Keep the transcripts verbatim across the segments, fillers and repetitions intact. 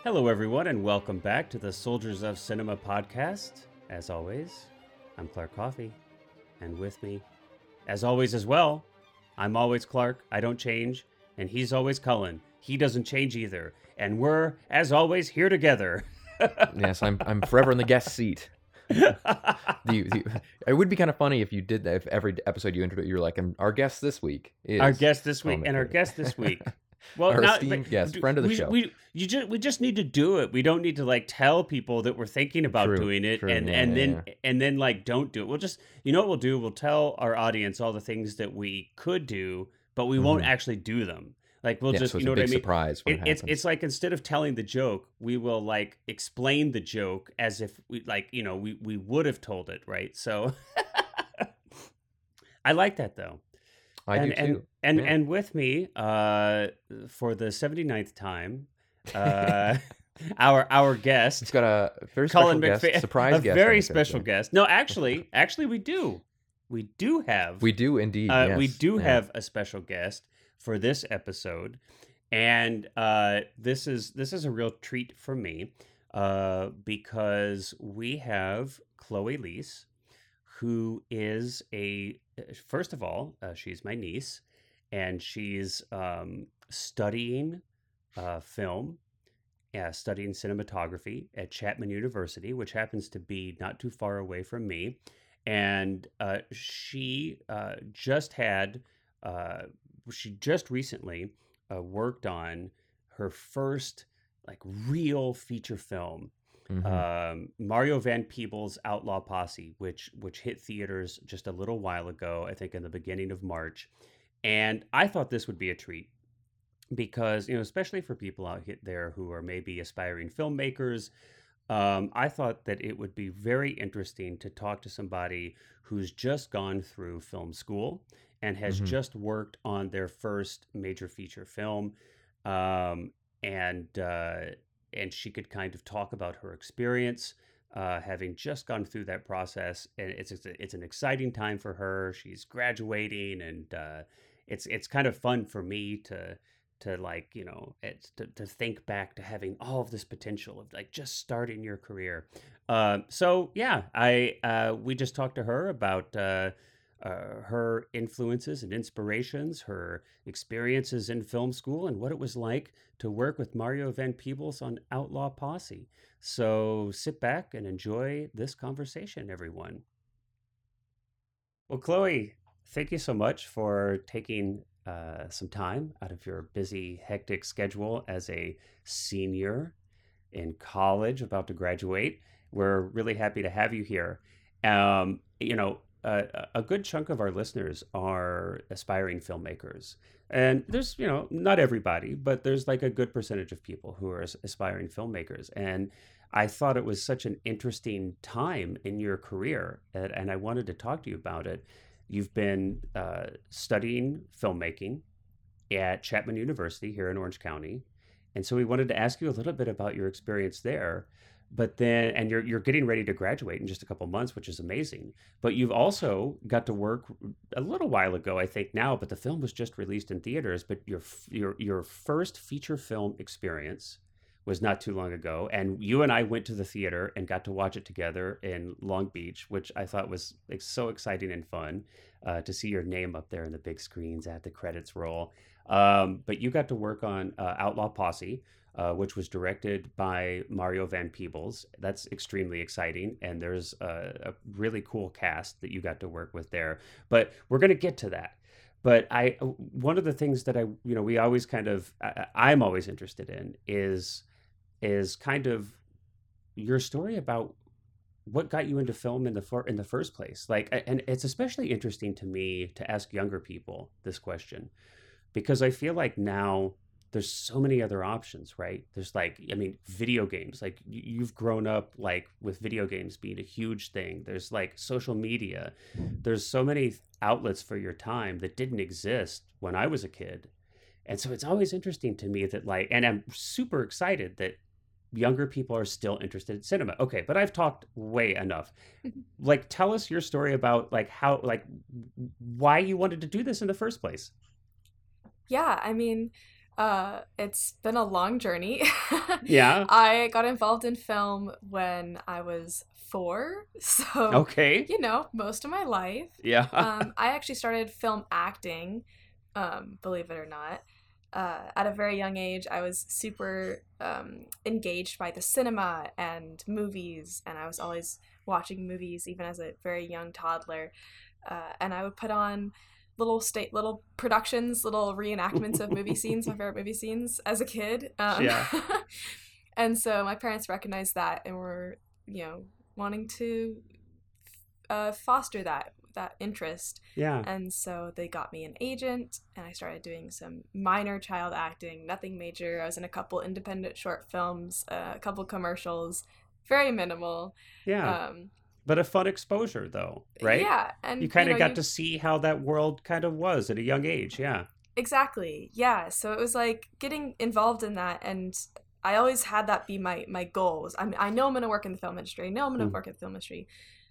Hello, everyone, and welcome back to the Soldiers of Cinema podcast. As always, I'm Clark Coffey, and with me, as always as well, I'm always Clark. I don't change, and he's always Cullen. He doesn't change either, and we're, as always, here together. Yes, I'm I'm forever in the guest seat. the, the, it would be kind of funny if you did that. If every episode you introduce, you're like, and our guest this week is our guest this week, and our guest this week. Well, our now, esteemed guest, friend of the we, show. We you just we just need to do it. We don't need to like tell people that we're thinking about True, doing it, true, and yeah, and yeah, then yeah. and then like don't do it. We'll just you know what we'll do. We'll tell our audience all the things that we could do, but we won't Mhm. actually do them. Like we'll Yeah, just so it's you know a what I big mean. surprise when It, it it's happens. it's like instead of telling the joke, we will like explain the joke as if we like you know we we would have told it, right? So I like that though. I and do and too. and Yeah. and with me uh for the seventy-ninth time uh our our It's guest got a very special Colin guest, McPhee, surprise a guest. on very the show special today. guest. No, actually actually we do we do have We do indeed. uh yes. we do yeah. have a special guest for this episode, and uh this is this is a real treat for me uh because we have Chloe Leese, who is a first of all, uh, she's my niece, and she's um, studying uh, film, uh, studying cinematography at Chapman University, which happens to be not too far away from me. And uh, she uh, just had, uh, she just recently uh, worked on her first like real feature film, Mhm. um, Mario Van Peebles' Outlaw Posse, which which hit theaters just a little while ago, I think in the beginning of March. And I thought this would be a treat because, you know, especially for people out he- there who are maybe aspiring filmmakers, um, I thought that it would be very interesting to talk to somebody who's just gone through film school and has Mhm. just worked on their first major feature film. Um, and uh, and she could kind of talk about her experience, uh, having just gone through that process. And it's it's, a, it's an exciting time for her. She's graduating, and uh, it's it's kind of fun for me to to like you know it's to, to think back to having all of this potential of like just starting your career. Uh, so yeah, I uh, we just talked to her about uh, uh, her influences and inspirations, her experiences in film school, and what it was like to work with Mario Van Peebles on Outlaw Posse. So sit back and enjoy this conversation, everyone. Well, Chloe, thank you so much for taking uh, some time out of your busy, hectic schedule as a senior in college about to graduate. We're really happy to have you here. Um, you know, uh, a good chunk of our listeners are aspiring filmmakers. And there's, you know, not everybody, but there's like a good percentage of people who are as- aspiring filmmakers. And I thought it was such an interesting time in your career, and, and I wanted to talk to you about it. You've been uh, studying filmmaking at Chapman University here in Orange County. And so we wanted to ask you a little bit about your experience there. But then, and you're you're getting ready to graduate in just a couple months, which is amazing. But you've also got to work a little while ago, I think now, but the film was just released in theaters. But your your your first feature film experience was not too long ago, and you and I went to the theater and got to watch it together in Long Beach, which I thought was like so exciting and fun uh, to see your name up there in the big screens at the credits roll. Um, but you got to work on uh, Outlaw Posse, uh, which was directed by Mario Van Peebles. That's extremely exciting, and there's a, a really cool cast that you got to work with there. But we're going to get to that. But I, one of the things that I, you know, we always kind of, I, I'm always interested in is, is kind of your story about what got you into film in the fir- in the first place. Like, and it's especially interesting to me to ask younger people this question because I feel like now there's so many other options, right? There's like, I mean, video games. Like y- you've grown up like with video games being a huge thing. There's like social media. There's so many outlets for your time that didn't exist when I was a kid. And so it's always interesting to me that like, and I'm super excited that younger people are still interested in cinema. Okay, but I've talked way enough. Like, tell us your story about like how, like, why you wanted to do this in the first place. Yeah, I mean, Uh, it's been a long journey. Yeah. I got involved in film when I was four, so, Okay. you know, most of my life. Yeah. Um, I actually started film acting, um, believe it or not. Uh, at a very young age, I was super um, engaged by the cinema and movies, and I was always watching movies, even as a very young toddler. Uh, and I would put on little state, little productions, little reenactments of movie scenes, my favorite movie scenes as a kid. Um, Yeah. and so my parents recognized that and were, you know, wanting to uh, foster that that interest. Yeah. And so they got me an agent, and I started doing some minor child acting, nothing major. I was in a couple independent short films, uh, a couple commercials, very minimal. Yeah. Um, But a fun exposure, though, right? yeah, and You kind you of know, got you to see how that world kind of was at a young age. Yeah. exactly, yeah. So it was like getting involved in that, and I always had that be my my goals. I mean, I know I'm gonna work in the film industry. I know I'm gonna Mm. work in the film industry.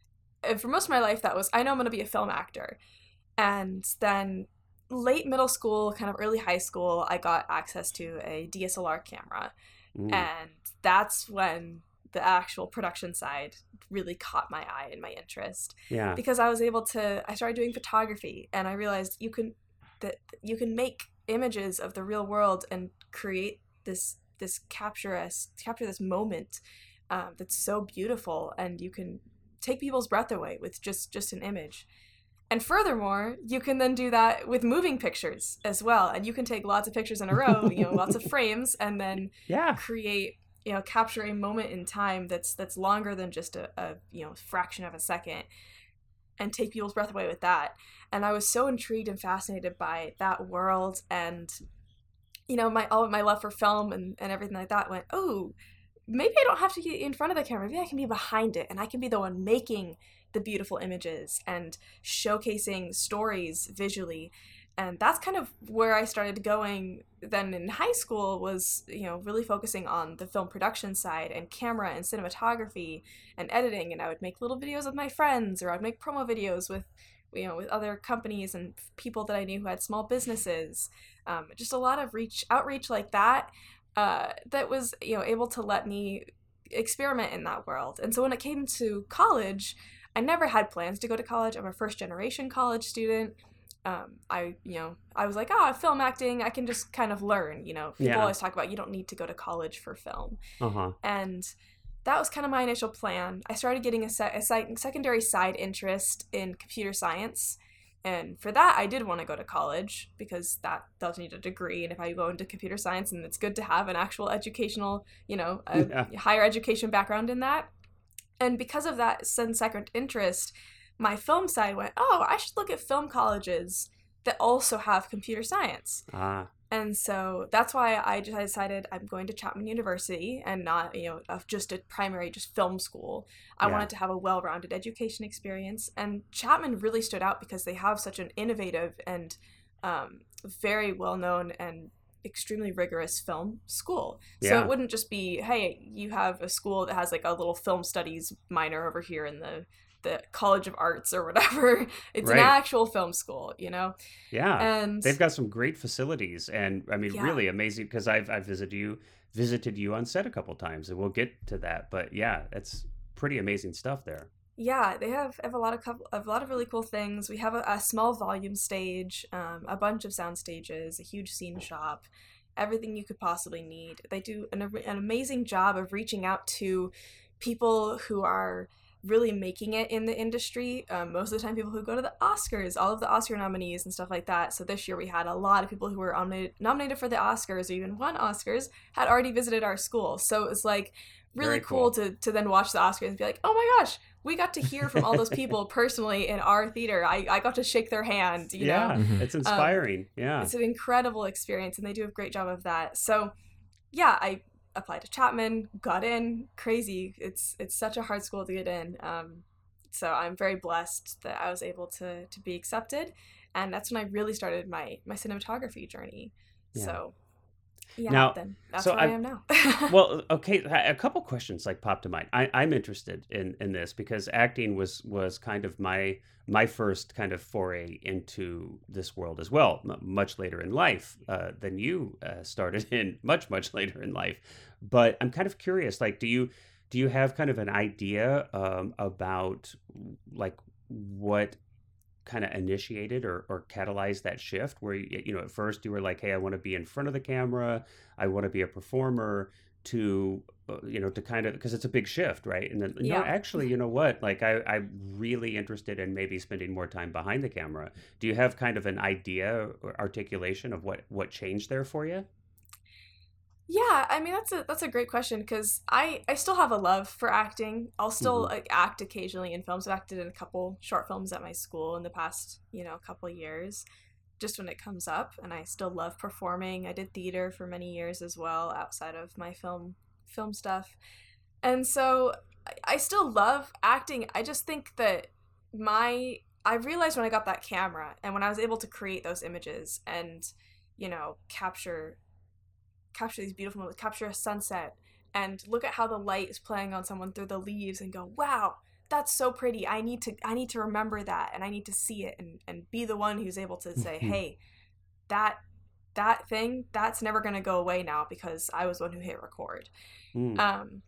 And for most of my life, that was I know I'm gonna be a film actor. And then late middle school, kind of early high school, I got access to a D S L R camera. Mm. And that's when the actual production side really caught my eye and my interest. Yeah. Because I was able to I started doing photography, and I realized you can that you can make images of the real world and create this this capture us capture this moment um, that's so beautiful, and you can take people's breath away with just just an image. And furthermore, you can then do that with moving pictures as well. And you can take lots of pictures in a row, you know, lots of frames, and then Yeah. create, you know, capture a moment in time that's that's longer than just a, a you know, fraction of a second, and take people's breath away with that. And I was so intrigued and fascinated by that world, and you know, my all of my love for film and, and everything like that went, oh, maybe I don't have to get in front of the camera. Maybe I can be behind it, and I can be the one making the beautiful images and showcasing stories visually. And that's kind of where I started going then in high school, was, you know, really focusing on the film production side and camera and cinematography and editing. And I would make little videos with my friends, or I'd make promo videos with, you know, with other companies and people that I knew who had small businesses. Um, just a lot of reach outreach like that. Uh, that was, you know, able to let me experiment in that world. And so when it came to college, I never had plans to go to college. I'm a first generation college student. Um, I, you know, I was like, ah, oh, film acting, I can just kind of learn, you know, people Yeah. always talk about you don't need to go to college for film. Uh-huh. And that was kind of my initial plan. I started getting a, se- a se- secondary side interest in computer science. And for that, I did want to go to college, because that does need a degree. And if I go into computer science, and it's good to have an actual educational, you know, a Yeah. higher education background in that. And because of that second interest, my film side went, oh, I should look at film colleges that also have computer science. Ah. And so that's why I just decided I'm going to Chapman University, and not, you know, of just a primary, just film school. I Yeah. wanted to have a well-rounded education experience. And Chapman really stood out because they have such an innovative and um, very well-known and extremely rigorous film school. So Yeah. it wouldn't just be, hey, you have a school that has like a little film studies minor over here in the the College of Arts or whatever. It's Right. an actual film school, you know? Yeah. And They've got some great facilities, and I mean, Yeah. really amazing, because I've I've visited you visited you on set a couple times, and we'll get to that. But yeah, it's pretty amazing stuff there. yeah, they have, have a lot of couple, a lot of really cool things. We have a, a small volume stage, um, a bunch of sound stages, a huge scene shop, everything you could possibly need. They do an, an amazing job of reaching out to people who are really making it in the industry. Um, most of the time, people who go to the Oscars, all of the Oscar nominees and stuff like that. So this year we had a lot of people who were nominated, nominated for the Oscars, or even won Oscars, had already visited our school. So it was like really Very cool, cool. to to then watch the Oscars and be like, oh my gosh, we got to hear from all those people personally in our theater. I, I got to shake their hand, you Yeah, know? Mhm. it's inspiring. Yeah. It's an incredible experience, and they do a great job of that. So yeah, I applied to Chapman, got in. Crazy. It's it's such a hard school to get in. Um, so I'm very blessed that I was able to to be accepted, and that's when I really started my my cinematography journey. Yeah. So Yeah, Now, then that's so what I I am now. well, okay, a a couple questions like popped to mind. I, I'm interested in in this because acting was was kind of my my first kind of foray into this world as well, m- much later in life uh, than you uh, started in, much much later in life. But I'm kind of curious, like, do you do you have kind of an idea um, about like what kind of initiated or, or catalyzed that shift where you, you know at first you were like, hey, I want to be in front of the camera, I want to be a performer, to uh, you know to kind of, because it's a big shift, right? And then, no, Yeah. actually, you know what, like I, I'm really interested in maybe spending more time behind the camera. Do you have kind of an idea or articulation of what what changed there for you? Yeah, I mean that's a that's a great question because I I still have a love for acting. I'll still Hmm. like, act occasionally in films. I've acted in a couple short films at my school in the past, you know, couple years, just when it comes up, and I still love performing. I did theater for many years as well outside of my film film stuff. And so I I still love acting. I just think that my I realized when I got that camera and when I was able to create those images and, you know, capture capture these beautiful moments, capture a sunset, and look at how the light is playing on someone through the leaves and go, wow, that's so pretty. I need to I need to remember that, and I need to see it, and, and be the one who's able to say, hey, that that thing, that's never gonna go away now because I was the one who hit record. Mm. Um,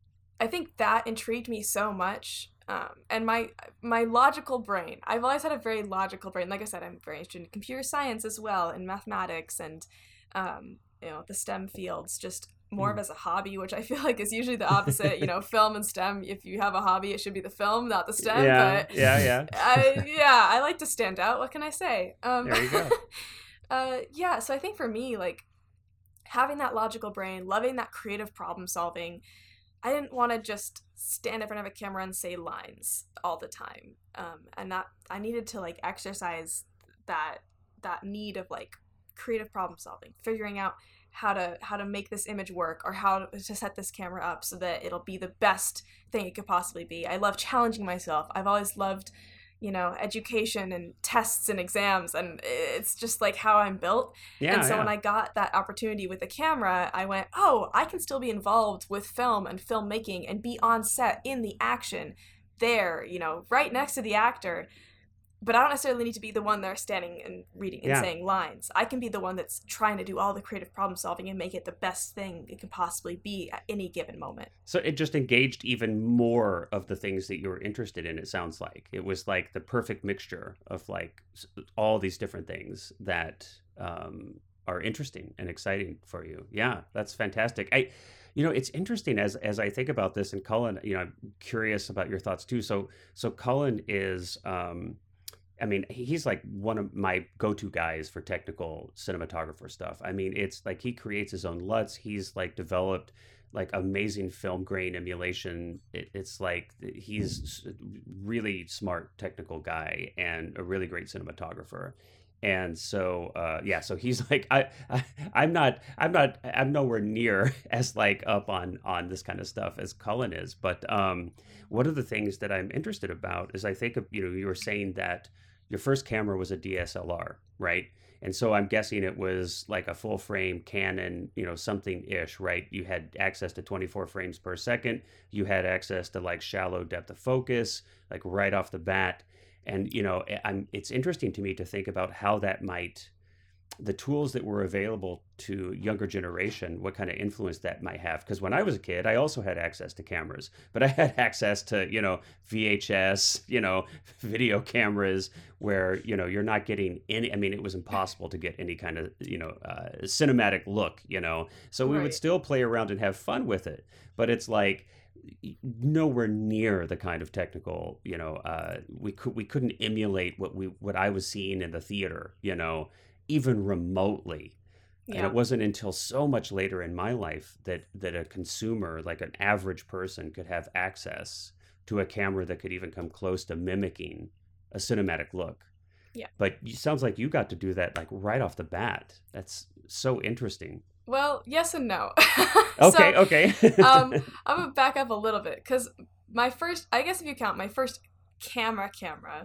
I think that intrigued me so much. Um, and my my logical brain, I've always had a very logical brain. Like I said, I'm very interested in computer science as well, and mathematics, and um, you know, the STEM fields, just more of Mm. as a hobby, which I feel like is usually the opposite. You know, film and STEM. If you have a hobby, it should be the film, not the STEM. Yeah, But yeah, I, yeah. yeah, I like to stand out. What can I say? Um, There you go. uh, yeah. So I think for me, like having that logical brain, loving that creative problem solving, I didn't want to just stand in front of a camera and say lines all the time. Um, and that I needed to like exercise that that need of like creative problem solving, figuring out how to how to make this image work or how to set this camera up so that it'll be the best thing it could possibly be. I love challenging myself. I've always loved, you know, education and tests and exams, and it's just like how I'm built. And Yeah, so when yeah. I got that opportunity with the camera, I went, oh, I can still be involved with film and filmmaking and be on set in the action there, you know, right next to the actor. But I don't necessarily need to be the one there standing and reading and Yeah. saying lines. I can be the one that's trying to do all the creative problem solving and make it the best thing it can possibly be at any given moment. So it just engaged even more of the things that you were interested in, it sounds like. It was like the perfect mixture of like s- all these different things that um, are interesting and exciting for you. Yeah, that's fantastic. I, you know, it's interesting as as I think about this, and Cullen, you know, I'm curious about your thoughts too. So so Cullen is um I mean, he's like one of my go-to guys for technical cinematographer stuff. I mean, it's like he creates his own L U Ts. He's like developed like amazing film grain emulation. It, it's like he's really smart technical guy and a really great cinematographer. And so, uh, yeah, so he's like, I, I, I'm not, I'm not, I'm nowhere near as like up on on this kind of stuff as Cullen is. But um, one of the things that I'm interested about is I think of, you know, you were saying that your first camera was a D S L R, right? And so I'm guessing it was like a full frame Canon, you know, something ish, right? You had access to twenty-four frames per second. You had access to like shallow depth of focus, like right off the bat. And, you know, I'm, it's interesting to me to think about how that might, the tools that were available to younger generation, what kind of influence that might have. Because when I was a kid, I also had access to cameras, but I had access to, you know, V H S, you know, video cameras where, you know, you're not getting any, I mean, it was impossible to get any kind of, you know, uh, cinematic look, you know. So we would Right. still play around and have fun with it. But it's like, nowhere near the kind of technical, you know, uh, we could we couldn't emulate what we what I was seeing in the theater, you know, even remotely. And it Yeah. wasn't until so much later in my life that that a consumer, like an average person, could have access to a camera that could even come close to mimicking a cinematic look. Yeah. But it sounds like you got to do that like right off the bat. That's so interesting. Well, yes and no. Okay, So, okay. um, I'm gonna back up a little bit because my first, I guess if you count, my first camera camera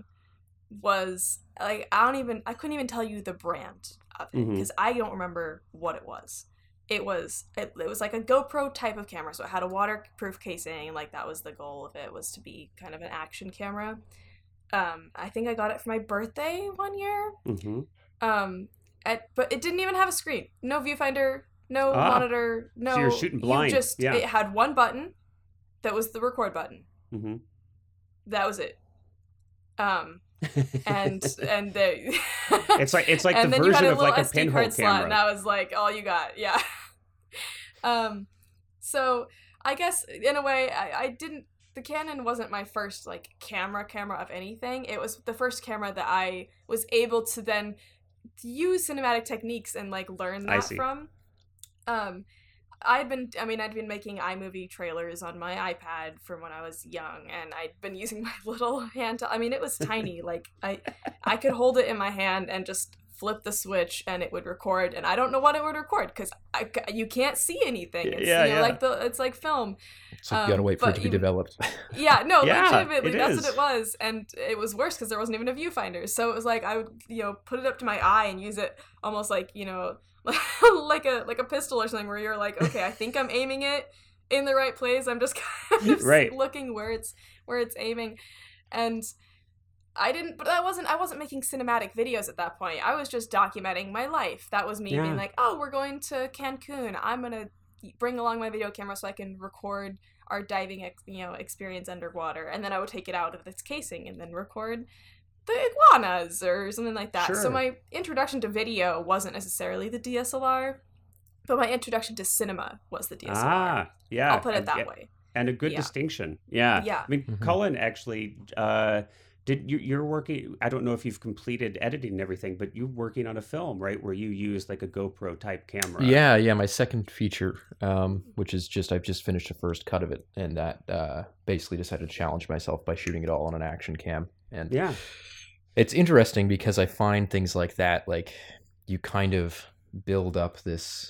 was like I don't even I couldn't even tell you the brand of it Hmm. because I don't remember what it was. it was it, it was like a GoPro type of camera, so it had a waterproof casing. Like that was the goal of it, was to be kind of an action camera. Um, I think I got it for my birthday one year. Mm-hmm. Um, at, but it didn't even have a screen, no viewfinder, no Ah, monitor, no. so you're shooting blind. You just Yeah. it had one button, that was the record button. Mm-hmm. That was it. Um, and and they it's like it's like and the then you had version a of little like a S D pinhole card slot, and camera. that was like all you got. Yeah. um, so I guess in a way, I, I didn't. The Canon wasn't my first like camera camera of anything. It was the first camera that I was able to then use cinematic techniques and like learn I that see. from. Um, I'd been, I mean, I'd been making iMovie trailers on my iPad from when I was young, and I'd been using my little hand. I mean, it was tiny. Like I, I could hold it in my hand and just flip the switch, and it would record. And I don't know what it would record because I, you can't see anything. It's, Yeah, you know, yeah. like the, it's like film. So you Um, gotta wait for it but to be even- developed. Yeah, no, Yeah, legitimately, it that's is. what it was, and it was worse because there wasn't even a viewfinder. So it was like I would, you know, put it up to my eye and use it almost like, you know, like a like a pistol or something, where you're like, okay, I think I'm aiming it in the right place. I'm just kind of Right. looking where it's where it's aiming, and I didn't. But I wasn't. I wasn't making cinematic videos at that point. I was just documenting my life. That was me Yeah. being like, oh, we're going to Cancun. I'm gonna bring along my video camera so I can record our diving ex- you know experience underwater, and then I would take it out of its casing and then record the iguanas or something like that. Sure. So my introduction to video wasn't necessarily the D S L R, but my introduction to cinema was the D S L R. Ah, yeah. I'll put it and- that yeah, way. And a good Yeah. distinction. Yeah. Yeah. I mean, Mhm. Cullen actually, uh, did you, you're working, I don't know if you've completed editing and everything, but you're working on a film, right? Where you use like a GoPro type camera. Yeah, yeah, my second feature, um, which is just I've just finished the first cut of it, and that uh, basically decided to challenge myself by shooting it all on an action cam. And Yeah. it's interesting because I find things like that, like you kind of build up this,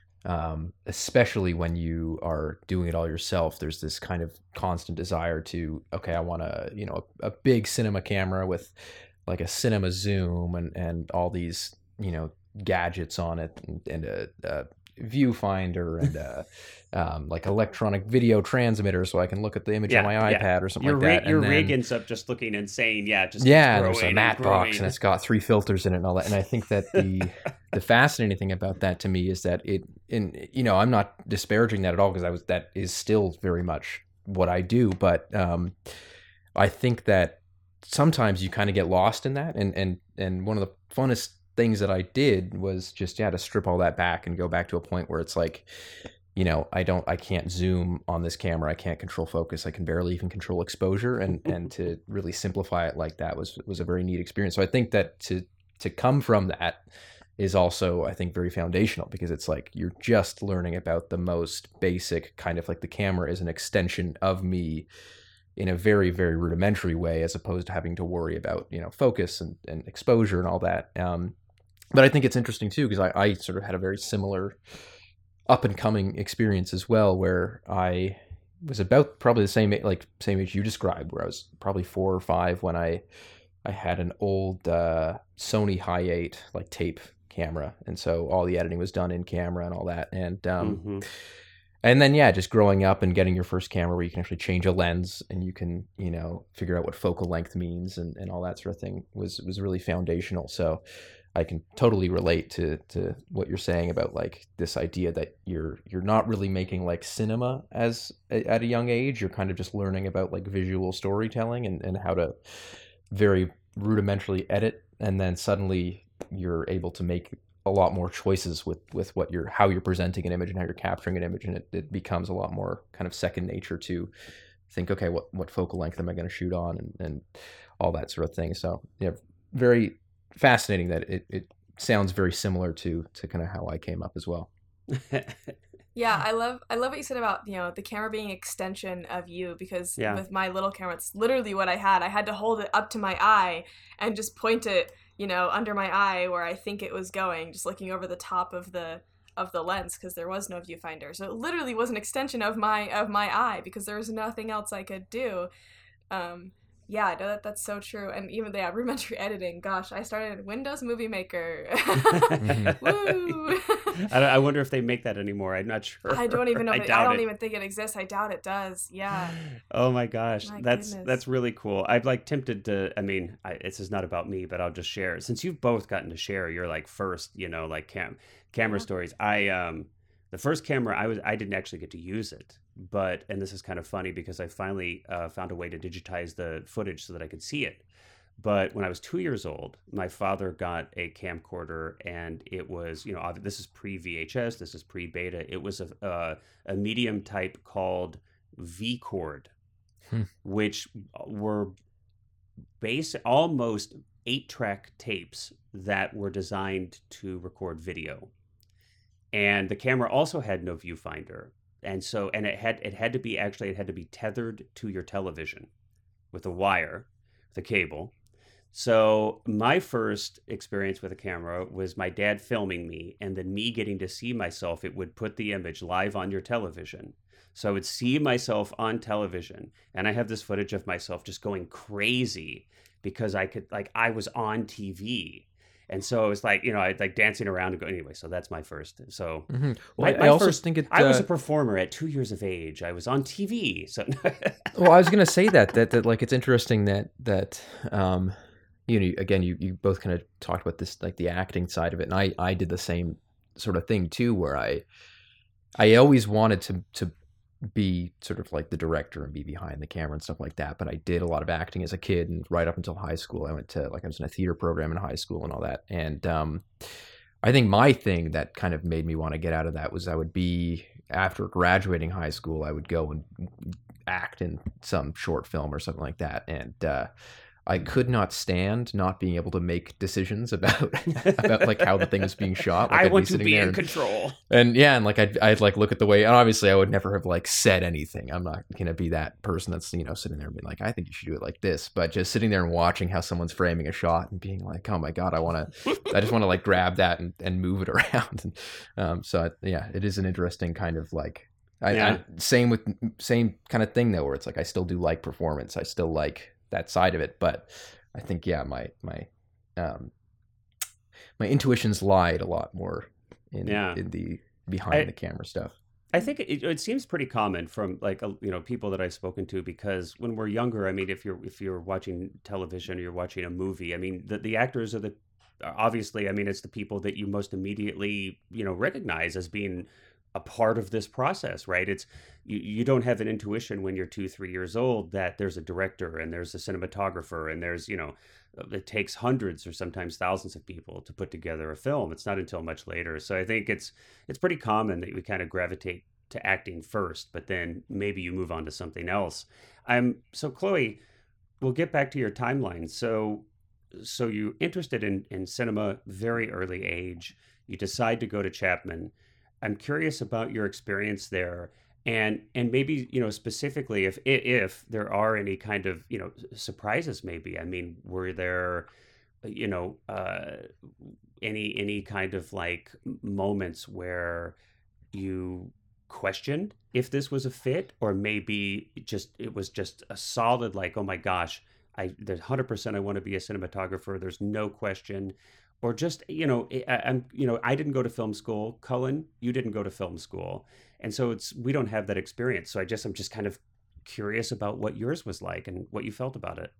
um, especially when you are doing it all yourself. There's this kind of constant desire to, okay, I want a, you know, a, a big cinema camera with like a cinema zoom and, and all these, you know, gadgets on it, and, and a, a viewfinder and a, um, like electronic video transmitter so I can look at the image Yeah, on my yeah. iPad or something Your, like rig, that. your and rig then- ends up just looking insane. Yeah. Just yeah, growing there's a and matte box growing. and it's got three filters in it and all that. And I think that the the fascinating thing about that to me is that it, in you know, I'm not disparaging that at all because I was that is still very much what I do, but um, I think that sometimes you kind of get lost in that, and and and one of the funnest things that I did was just yeah to strip all that back and go back to a point where it's like, you know, I don't, I can't zoom on this camera. I can't control focus. I can barely even control exposure, and and to really simplify it like that was was a very neat experience. So I think that to to come from that is also, I think, very foundational, because it's like you're just learning about the most basic kind of like the camera is an extension of me in a very, very rudimentary way, as opposed to having to worry about, you know, focus and, and exposure and all that. Um, but I think it's interesting too, because I, I sort of had a very similar up and coming experience as well, where I was about probably the same like same age you described, where I was probably four or five when I I had an old uh, Sony Hi eight like tape camera, and so all the editing was done in camera and all that, and um, Mhm. and then yeah, just growing up and getting your first camera where you can actually change a lens and you can, you know, figure out what focal length means and, and all that sort of thing was was really foundational. So I can totally relate to to what you're saying about like this idea that you're you're not really making like cinema as at a young age. You're kind of just learning about like visual storytelling and, and how to very rudimentarily edit, and then suddenly you're able to make a lot more choices with with what you're how you're presenting an image and how you're capturing an image, and it, it becomes a lot more kind of second nature to think, okay, what what focal length am I going to shoot on, and, and all that sort of thing. So yeah, very fascinating that it, it sounds very similar to to kind of how I came up as well. Yeah, I love I love what you said about, you know, the camera being an extension of you, because Yeah. with my little camera, it's literally what I had. I had to hold it up to my eye and just point it, you know, under my eye where I think it was going, just looking over the top of the of the lens, because there was no viewfinder. So it literally was an extension of my of my eye, because there was nothing else I could do. Um, Yeah, no, that, that's so true. And even the yeah, rudimentary editing, gosh, I started in Windows Movie Maker. Mhm. Woo! I, don't- I wonder if they make that anymore. I'm not sure. I don't even know. I If it, I doubt don't it. even think it exists. I doubt it does. Yeah. Oh my gosh, My that's goodness. that's really cool. I'm like tempted to. I mean, I, this is not about me, but I'll just share. Since you've both gotten to share your like first, you know, like cam camera Yeah. stories. I um the first camera I was I didn't actually get to use it, but and this is kind of funny because I finally uh, found a way to digitize the footage so that I could see it. But when I was two years old, my father got a camcorder, and it was, you know, obvi- this is pre V H S, this is pre beta. It was a uh, a medium type called V Cord, Hmm. which were base almost eight track tapes that were designed to record video. And the camera also had no viewfinder. And so and it had it had to be actually it had to be tethered to your television with a wire, with a cable. So my first experience with a camera was my dad filming me, and then me getting to see myself. It would put the image live on your television. So I would see myself on television, and I have this footage of myself just going crazy because I could, like, I was on T V. And so it was like, you know, I like dancing around and go anyway. So that's my first. So Hmm. Well, my, I, my I also first, think it. I was a Uh, performer at two years of age. I was on T V. So well, I was gonna say that that that like it's interesting that that um, you know, again, you you both kind of talked about this like the acting side of it, and I I did the same sort of thing too, where I I always wanted to to be sort of like the director and be behind the camera and stuff like that. But I did a lot of acting as a kid, and right up until high school, I went to like I was in a theater program in high school and all that. And um, I think my thing that kind of made me want to get out of that was I would be after graduating high school, I would go and act in some short film or something like that. And uh, I could not stand not being able to make decisions about about like how the thing was being shot. Like I I'd want be to sitting be there in and, control. and yeah, and like I'd I'd like look at the way, and obviously I would never have like said anything. I'm not gonna be that person that's, you know, sitting there and being like, I think you should do it like this. But just sitting there and watching how someone's framing a shot and being like, oh my god, I want to, I just want to like grab that and, and move it around. And, um, so I, yeah, it is an interesting kind of like. I, Yeah. I same with same kind of thing though, where it's like I still do like performance. I still like that side of it, but I think yeah, my my um my intuitions lied a lot more in Yeah. in the behind I, the camera stuff. I think it, it seems pretty common from like uh, you know people that I've spoken to, because when we're younger, I mean, if you're if you're watching television or you're watching a movie, I mean, the, the actors are the obviously, I mean, it's the people that you most immediately, you know, recognize as being a part of this process, right? It's you, you don't have an intuition when you're two, three years old that there's a director and there's a cinematographer and there's, you know, it takes hundreds or sometimes thousands of people to put together a film. It's not until much later. So I think it's it's pretty common that we kind of gravitate to acting first, but then maybe you move on to something else. I'm so Chloe, we'll get back to your timeline. So so you interested in in cinema very early age. You decide to go to Chapman. I'm curious about your experience there, and and maybe, you know, specifically if if there are any kind of, you know, surprises. Maybe, I mean, were there, you know, uh, any any kind of like moments where you questioned if this was a fit, or maybe just it was just a solid like, oh my gosh, I there's one hundred percent I want to be a cinematographer. There's no question. Or just, you know, I, I'm, you know, I didn't go to film school. Cullen, you didn't go to film school. And so it's, we don't have that experience. So I just, I'm just kind of curious about what yours was like and what you felt about it.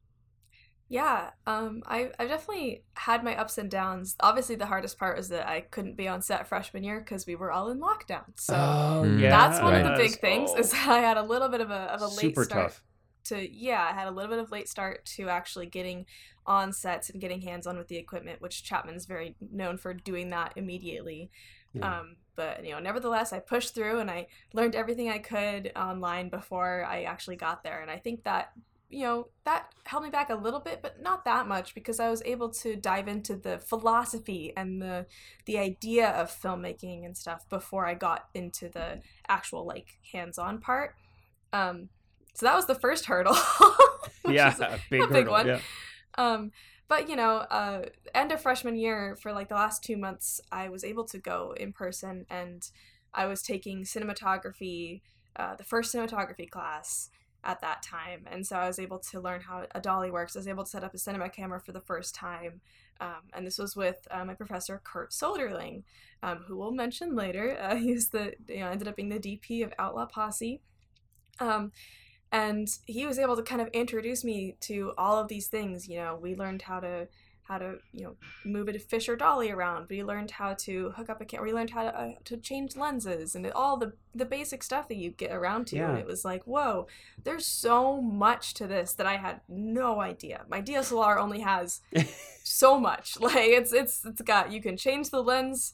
Yeah, um, I I definitely had my ups and downs. Obviously, the hardest part was that I couldn't be on set freshman year because we were all in lockdown. So Oh, Mm. that's one of the Right. big things is that I had a little bit of a of a late Super start tough. to yeah, I had a little bit of late start to actually getting on sets and getting hands on with the equipment, which Chapman's very known for doing that immediately. Yeah. Um, but you know, nevertheless, I pushed through and I learned everything I could online before I actually got there, and I think that you know that held me back a little bit, but not that much because I was able to dive into the philosophy and the the idea of filmmaking and stuff before I got into the actual like hands-on part. Um, so that was the first hurdle, which Yeah. is a, A big a big hurdle. one. Yeah. Um, but you know, uh, end of freshman year for like the last two months, I was able to go in person, and I was taking cinematography, uh, the first cinematography class at that time. And so I was able to learn how a dolly works. I was able to set up a cinema camera for the first time. Um, and this was with uh, my professor, Kurt Soderling, um, who we'll mention later. Uh, he was the, you know, ended up being the D P of Outlaw Posse. Um, and he was able to kind of introduce me to all of these things. You know, we learned how to, how to, you know, move a fish or dolly around. We learned how to hook up a camera. We learned how to, uh, to change lenses and all the, the basic stuff that you get around to. Yeah. And it was like, whoa, there's so much to this that I had no idea. My D S L R only has so much. Like it's, it's, it's got, you can change the lens.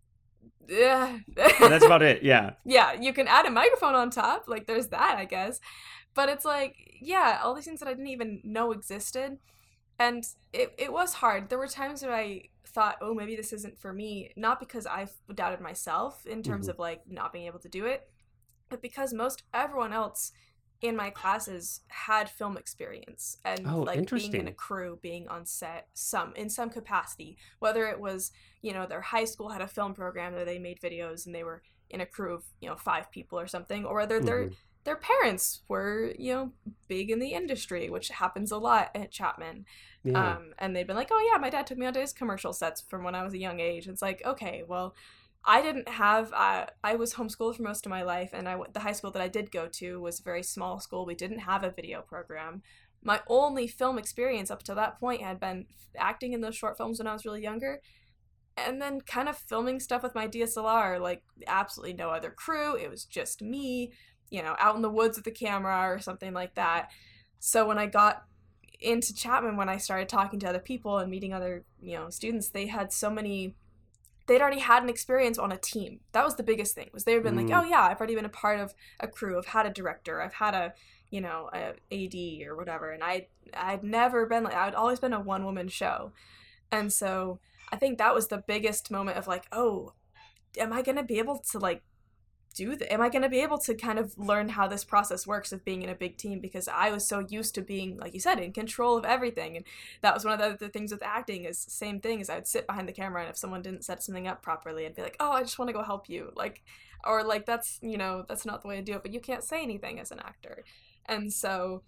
Yeah. That's about it. Yeah. Yeah. You can add a microphone on top. Like there's that, I guess. But it's like, yeah, all these things that I didn't even know existed. And it, it was hard. There were times where I thought, oh, maybe this isn't for me. Not because I doubted myself in terms Mm-hmm. of like not being able to do it, but because most everyone else in my classes had film experience and Oh, like being interesting. in a crew, being on set, some in some capacity. Whether it was, you know, their high school had a film program where they made videos and they were in a crew of, you know, five people or something, or whether they're Mhm. their parents were, you know, big in the industry, which happens a lot at Chapman. Yeah. Um, and they'd been like, oh yeah, my dad took me onto his commercial sets from when I was a young age. It's like, okay, well, I didn't have, uh, I was homeschooled for most of my life, and I the high school that I did go to was a very small school. We didn't have a video program. My only film experience up to that point had been acting in those short films when I was really younger, and then kind of filming stuff with my D S L R, like absolutely no other crew. It was just me, you know, out in the woods with the camera or something like that. So when I got into Chapman, when I started talking to other people and meeting other, you know, students, they had so many, they'd already had an experience on a team. That was the biggest thing, was they've been Mm. like, oh yeah, I've already been a part of a crew. I've had a director. I've had a, you know, a A D or whatever. And I, I'd never been like, I'd always been a one woman show. And so I think that was the biggest moment of like, oh, am I going to be able to like do that? Am I going to be able to kind of learn how this process works of being in a big team? Because I was so used to being, like you said, in control of everything. And that was one of the other things with acting, is the same thing, is I would sit behind the camera, and if someone didn't set something up properly, I'd be like, oh, I just want to go help you. Like, or like, that's, you know, that's not the way to do it, but you can't say anything as an actor. And so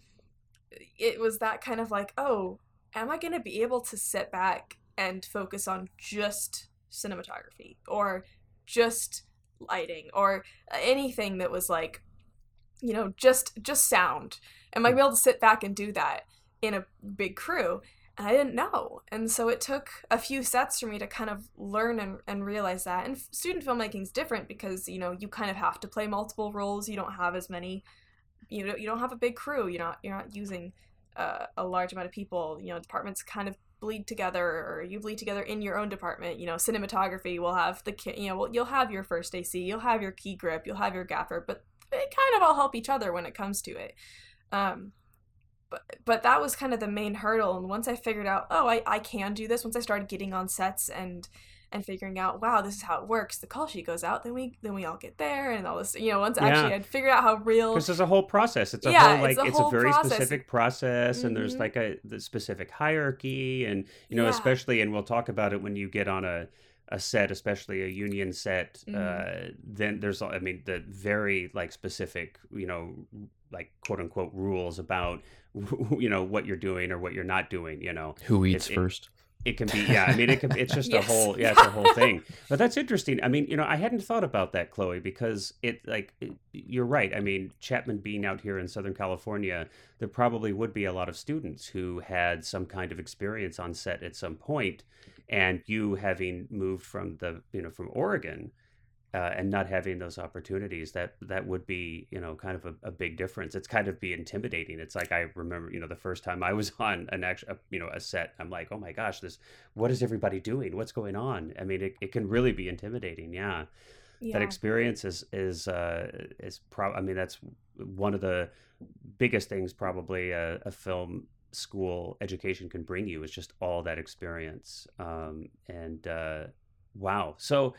it was that kind of like, oh, am I going to be able to sit back and focus on just cinematography or just lighting or anything that was like, you know, just just sound? Am I able to sit back and do that in a big crew? And I didn't know. And so it took a few sets for me to kind of learn and, and realize that. And student filmmaking is different because, you know, you kind of have to play multiple roles. You don't have as many, you know, you don't have a big crew. You're not, you're not using uh, a large amount of people. You know, departments kind of bleed together, or you bleed together in your own department. You know, cinematography will have the, you know, well, you'll have your first A C, you'll have your key grip, you'll have your gaffer, but they kind of all help each other when it comes to it. Um, but but that was kind of the main hurdle. And once I figured out, oh, I, I can do this, once I started getting on sets and and figuring out, wow, this is how it works, the call sheet goes out, then we then we all get there and all this, you know, once Yeah. actually I'd figured out how real. Because there's a whole process. It's a Yeah, whole like it's a it's whole a very process. specific process, and there's Mhm. like a the specific hierarchy, and you know, Yeah. especially, and we'll talk about it when you get on a a set, especially a union set. Mhm. Uh, then there's, I mean, the very like specific, you know, like quote unquote rules about you know what you're doing or what you're not doing. You know, Who eats it- first? it can be, yeah. I mean, it can. It's just Yes. a whole, yeah, it's a whole thing. But that's interesting. I mean, you know, I hadn't thought about that, Chloe, because it, like, it, you're right. I mean, Chapman being out here in Southern California, there probably would be a lot of students who had some kind of experience on set at some point, and you having moved from the, you know, from Oregon. Uh, and not having those opportunities, that that would be, you know, kind of a, a big difference. It's kind of be intimidating. It's like, I remember, you know, the first time I was on an actual, you know, a set, I'm like, oh my gosh, this, what is everybody doing? What's going on? I mean, it, it can really be intimidating. Yeah. Yeah. That experience is, is, uh, is pro I mean, that's one of the biggest things probably a, a film school education can bring you, is just all that experience. Um, and, uh, wow. So,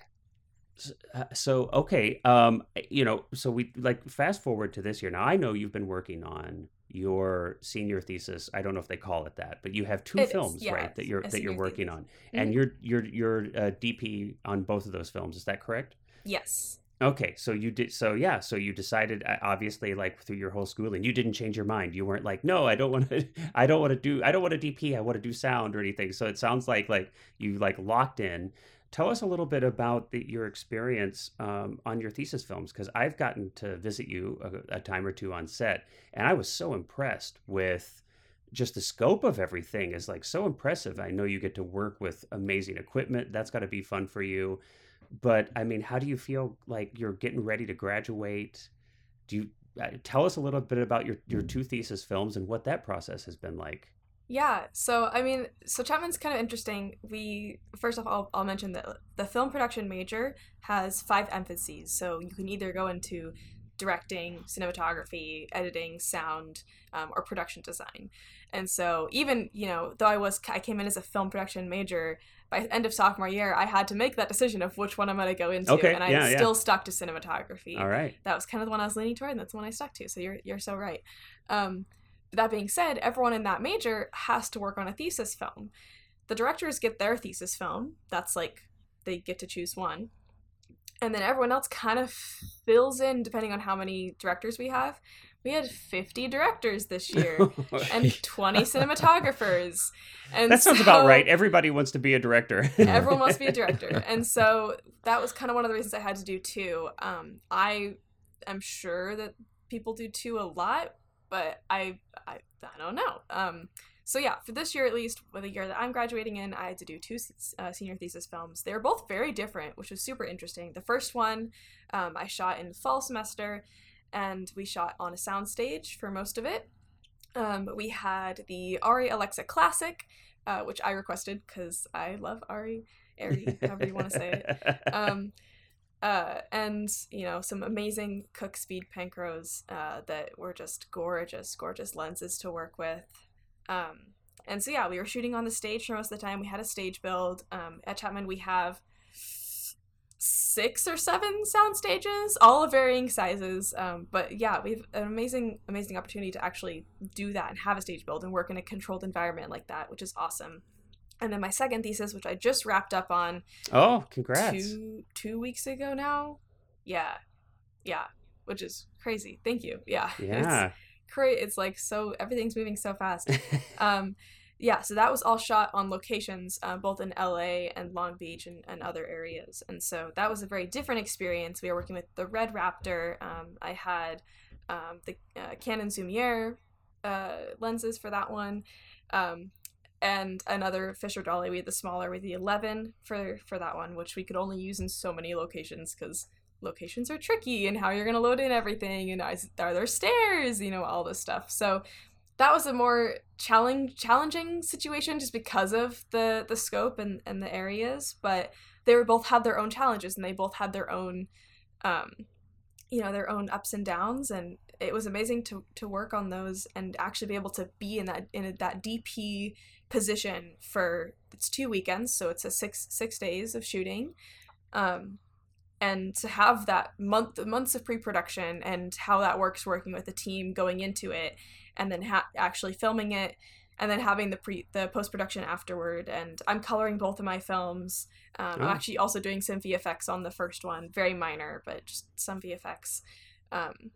So, okay, um, you know, so we like fast forward to this year. Now, I know you've been working on your senior thesis. I don't know if they call it that, but you have two It is, films, yeah, right? That you're a that you're senior working thesis. on, and you're you're you're uh, D P on both of those films. Is that correct? Yes. Okay, so you did so yeah, so you decided uh, obviously like through your whole schooling, you didn't change your mind. You weren't like, "No, I don't want to I don't want to do I don't want to D P. I want to do sound or anything." So it sounds like like you like locked in. Tell us a little bit about the, your experience um, on your thesis films because I've gotten to visit you a, a time or two on set, and I was so impressed with just the scope of everything is like so impressive. I know you get to work with amazing equipment. That's got to be fun for you. But I mean, how do you feel like you're getting ready to graduate? Do you uh, tell us a little bit about your your two thesis films and what that process has been like? Yeah, so I mean, so Chapman's kind of interesting. We first off, I'll, I'll mention that the film production major has five emphases. So you can either go into directing, cinematography, editing, sound, um, or production design. And so even you know, though I was I came in as a film production major, by the end of sophomore year, I had to make that decision of which one I'm going to go into, Okay, and I yeah, yeah. still stuck to cinematography. All right. That was kind of the one I was leaning toward, and that's the one I stuck to. So you're you're so right. Um, that being said, everyone in that major has to work on a thesis film. The directors get their thesis film. That's like they get to choose one. And then everyone else kind of fills in depending on how many directors we have. We had fifty directors this year and twenty cinematographers. And that sounds so, about right. Everybody wants to be a director. Everyone wants to be a director. And so that was kind of one of the reasons I had to do two. Um, I am sure that people do two a lot, but I I, I don't know. Um, so yeah, for this year at least, for the year that I'm graduating in, I had to do two uh, senior thesis films. They were both very different, which was super interesting. The first one um, I shot in fall semester, and we shot on a soundstage for most of it. Um, we had the Ari Alexa Classic, uh, which I requested because I love Ari, Ari, however you want to say it. Um, Uh, and, you know, some amazing Cooke Speed Panchros uh, that were just gorgeous, gorgeous lenses to work with. Um, and so, yeah, we were shooting on the stage for most of the time. We had a stage build. Um, at Chapman, we have six or seven sound stages, all of varying sizes. Um, but, yeah, we have an amazing, amazing opportunity to actually do that and have a stage build and work in a controlled environment like that, which is awesome. And then my second thesis, which I just wrapped up on. Oh, congrats. Two, two weeks ago now. Yeah. Yeah. Which is crazy. Thank you. Yeah. Yeah. It's great. It's like so, everything's moving so fast. um, yeah. So that was all shot on locations, uh, both in L A and Long Beach and, and other areas. And so that was a very different experience. We were working with the Red Raptor. Um, I had um, the uh, Canon Zumier uh, lenses for that one. Um, And another Fisher Dolly. We had the smaller with the eleven for, for that one, which we could only use in so many locations because locations are tricky and how you're going to load in everything and are there stairs, you know, all this stuff. So that was a more challenge, challenging situation just because of the, the scope and, and the areas. But they were both had their own challenges and they both had their own, um, you know, their own ups and downs. And it was amazing to, to work on those and actually be able to be in that in that D P position for it's two weekends, so it's a six six days of shooting, um, and to have that month months of pre-production and how that works working with the team going into it, and then ha- actually filming it, and then having the pre the post-production afterward. And I'm coloring both of my films. Um, oh. I'm actually also doing some V F X on the first one, very minor, but just some V F X. Um,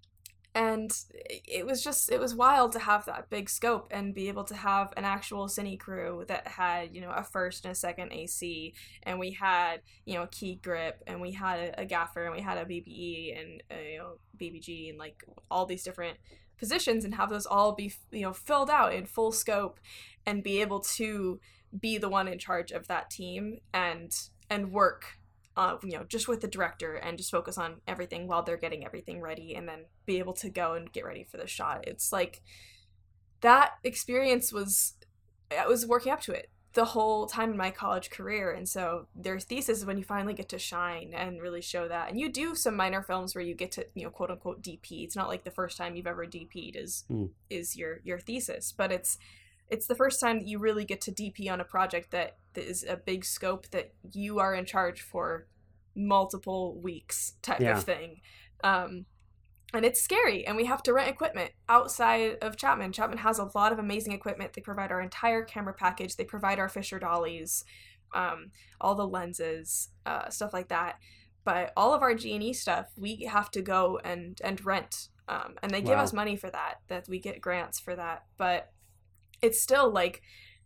And it was just, it was wild to have that big scope and be able to have an actual cine crew that had, you know, a first and a second A C. And we had, you know, a key grip, and we had a, a gaffer, and we had a B B E and, a, you know, B B G, and like all these different positions, and have those all be, you know, filled out in full scope and be able to be the one in charge of that team and, and work Uh, you know, just with the director and just focus on everything while they're getting everything ready, and then be able to go and get ready for the shot. It's like that experience was, I was working up to it the whole time in my college career. And so their thesis is when you finally get to shine and really show that. And you do some minor films where you get to, you know, quote unquote D P. It's not like the first time you've ever D P'd is, mm. is your, your thesis, but it's, it's the first time that you really get to D P on a project that, that is a big scope that you are in charge for multiple weeks type yeah. of thing. Um, and it's scary, and we have to rent equipment outside of Chapman. Chapman has a lot of amazing equipment. They provide our entire camera package. They provide our Fisher Dollies, um, all the lenses, uh, stuff like that. but all of our G and E stuff we have to go and and rent, um, and they give Wow. us money for that. That we get grants for that, but it's still like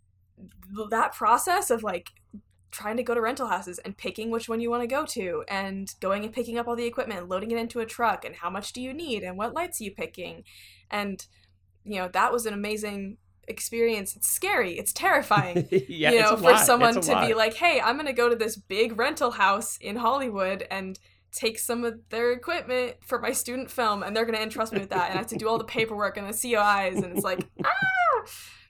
that process of like trying to go to rental houses and picking which one you want to go to and going and picking up all the equipment, loading it into a truck, and how much do you need and what lights are you picking. And you know, that was an amazing experience. It's scary, it's terrifying. Yeah, You it's know, a for lot. someone It's a to be lot. like, hey, I'm gonna go to this big rental house in Hollywood and take some of their equipment for my student film, and they're gonna entrust me with that, and I have to do all the paperwork and the C O Is, and it's like, ah.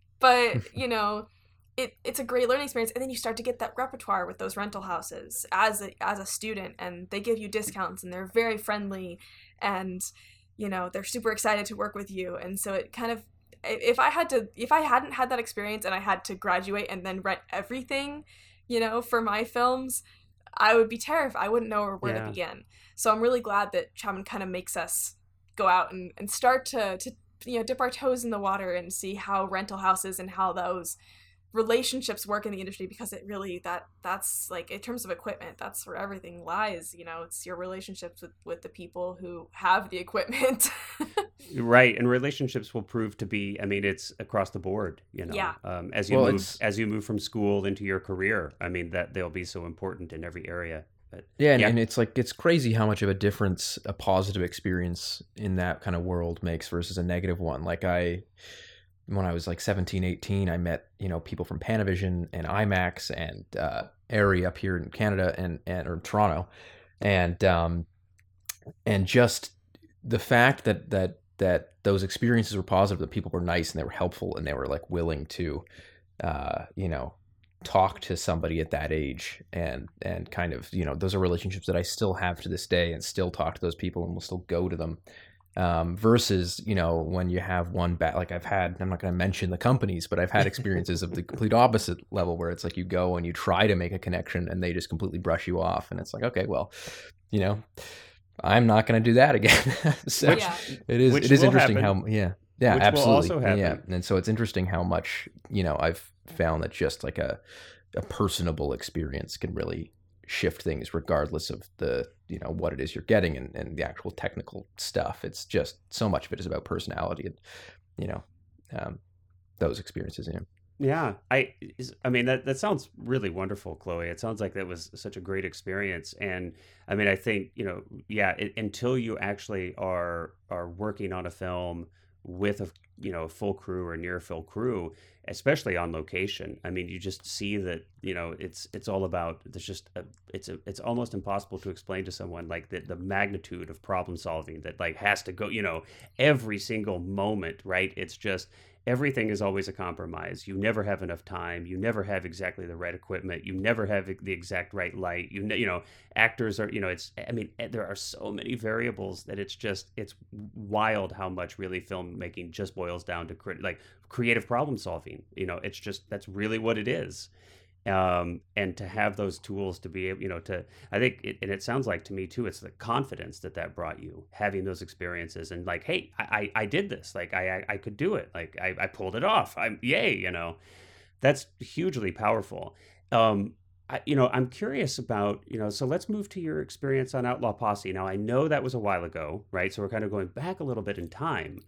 But you know, it it's a great learning experience, and then you start to get that repertoire with those rental houses as a as a student, and they give you discounts, and they're very friendly, and you know, they're super excited to work with you. And so it kind of, if I had to, if I hadn't had that experience and I had to graduate and then rent everything, you know, for my films, I would be terrified. I wouldn't know where Yeah. to begin. So I'm really glad that Chapman kind of makes us go out and, and start to, to, you know, dip our toes in the water and see how rental houses and how those relationships work in the industry, because it really, that that's like, in terms of equipment, that's where everything lies. You know, it's your relationships with, with the people who have the equipment. Right, and relationships will prove to be, I mean, it's across the board, you know. Yeah. Um, as you Well, move it's- as you move from school into your career, I mean, that they'll be so important in every area. But Yeah, and, Yeah. and it's like it's crazy how much of a difference a positive experience in that kind of world makes versus a negative one. Like I, when I was like seventeen, eighteen, I met, you know, people from Panavision and IMAX and uh, Airy up here in Canada and, and or Toronto, and um, and just the fact that that that those experiences were positive, that people were nice and they were helpful and they were like willing to, uh, you know, talk to somebody at that age, and and kind of, you know, those are relationships that I still have to this day and still talk to those people and will still go to them, um, versus, you know, when you have one bad, like I've had, I'm not going to mention the companies, but I've had experiences of the complete opposite level where it's like you go and you try to make a connection and they just completely brush you off, and it's like, okay, well, you know, I'm not going to do that again. So Yeah. it is Which it is will interesting happen. how yeah yeah Which will absolutely also happen. yeah, and so it's interesting how much, you know, I've found that just like a a personable experience can really shift things regardless of the, you know, what it is you're getting and, and the actual technical stuff. It's just so much of it is about personality and, you know, um, those experiences. Yeah. Yeah, I is- I mean that that sounds really wonderful, Chloe. It sounds like that was such a great experience, and I mean I think, you know, yeah, it, until you actually are are working on a film with a, you know, a full crew or near full crew, especially on location. I mean, you just see that, you know, it's it's all about, there's just a, it's a, it's almost impossible to explain to someone like the the magnitude of problem solving that like has to go, you know, every single moment, right? It's just everything is always a compromise. You never have enough time. You never have exactly the right equipment. You never have the exact right light. You ne- you know, actors are, you know, it's, I mean, eh, there are so many variables that it's just, it's wild how much really filmmaking just boils down to cre- like creative problem solving. You know, it's just, that's really what it is. Um, and to have those tools to be able, you know, to, I think, it, and it sounds like to me too, it's the confidence that that brought you, having those experiences and like, hey, I, I I did this, like I, I, I could do it, like I, I pulled it off, I'm yay, you know, that's hugely powerful. Um, I, you know, I'm curious about, you know, so let's move to your experience on Outlaw Posse. Now, I know that was a while ago, right? So we're kind of going back a little bit in time,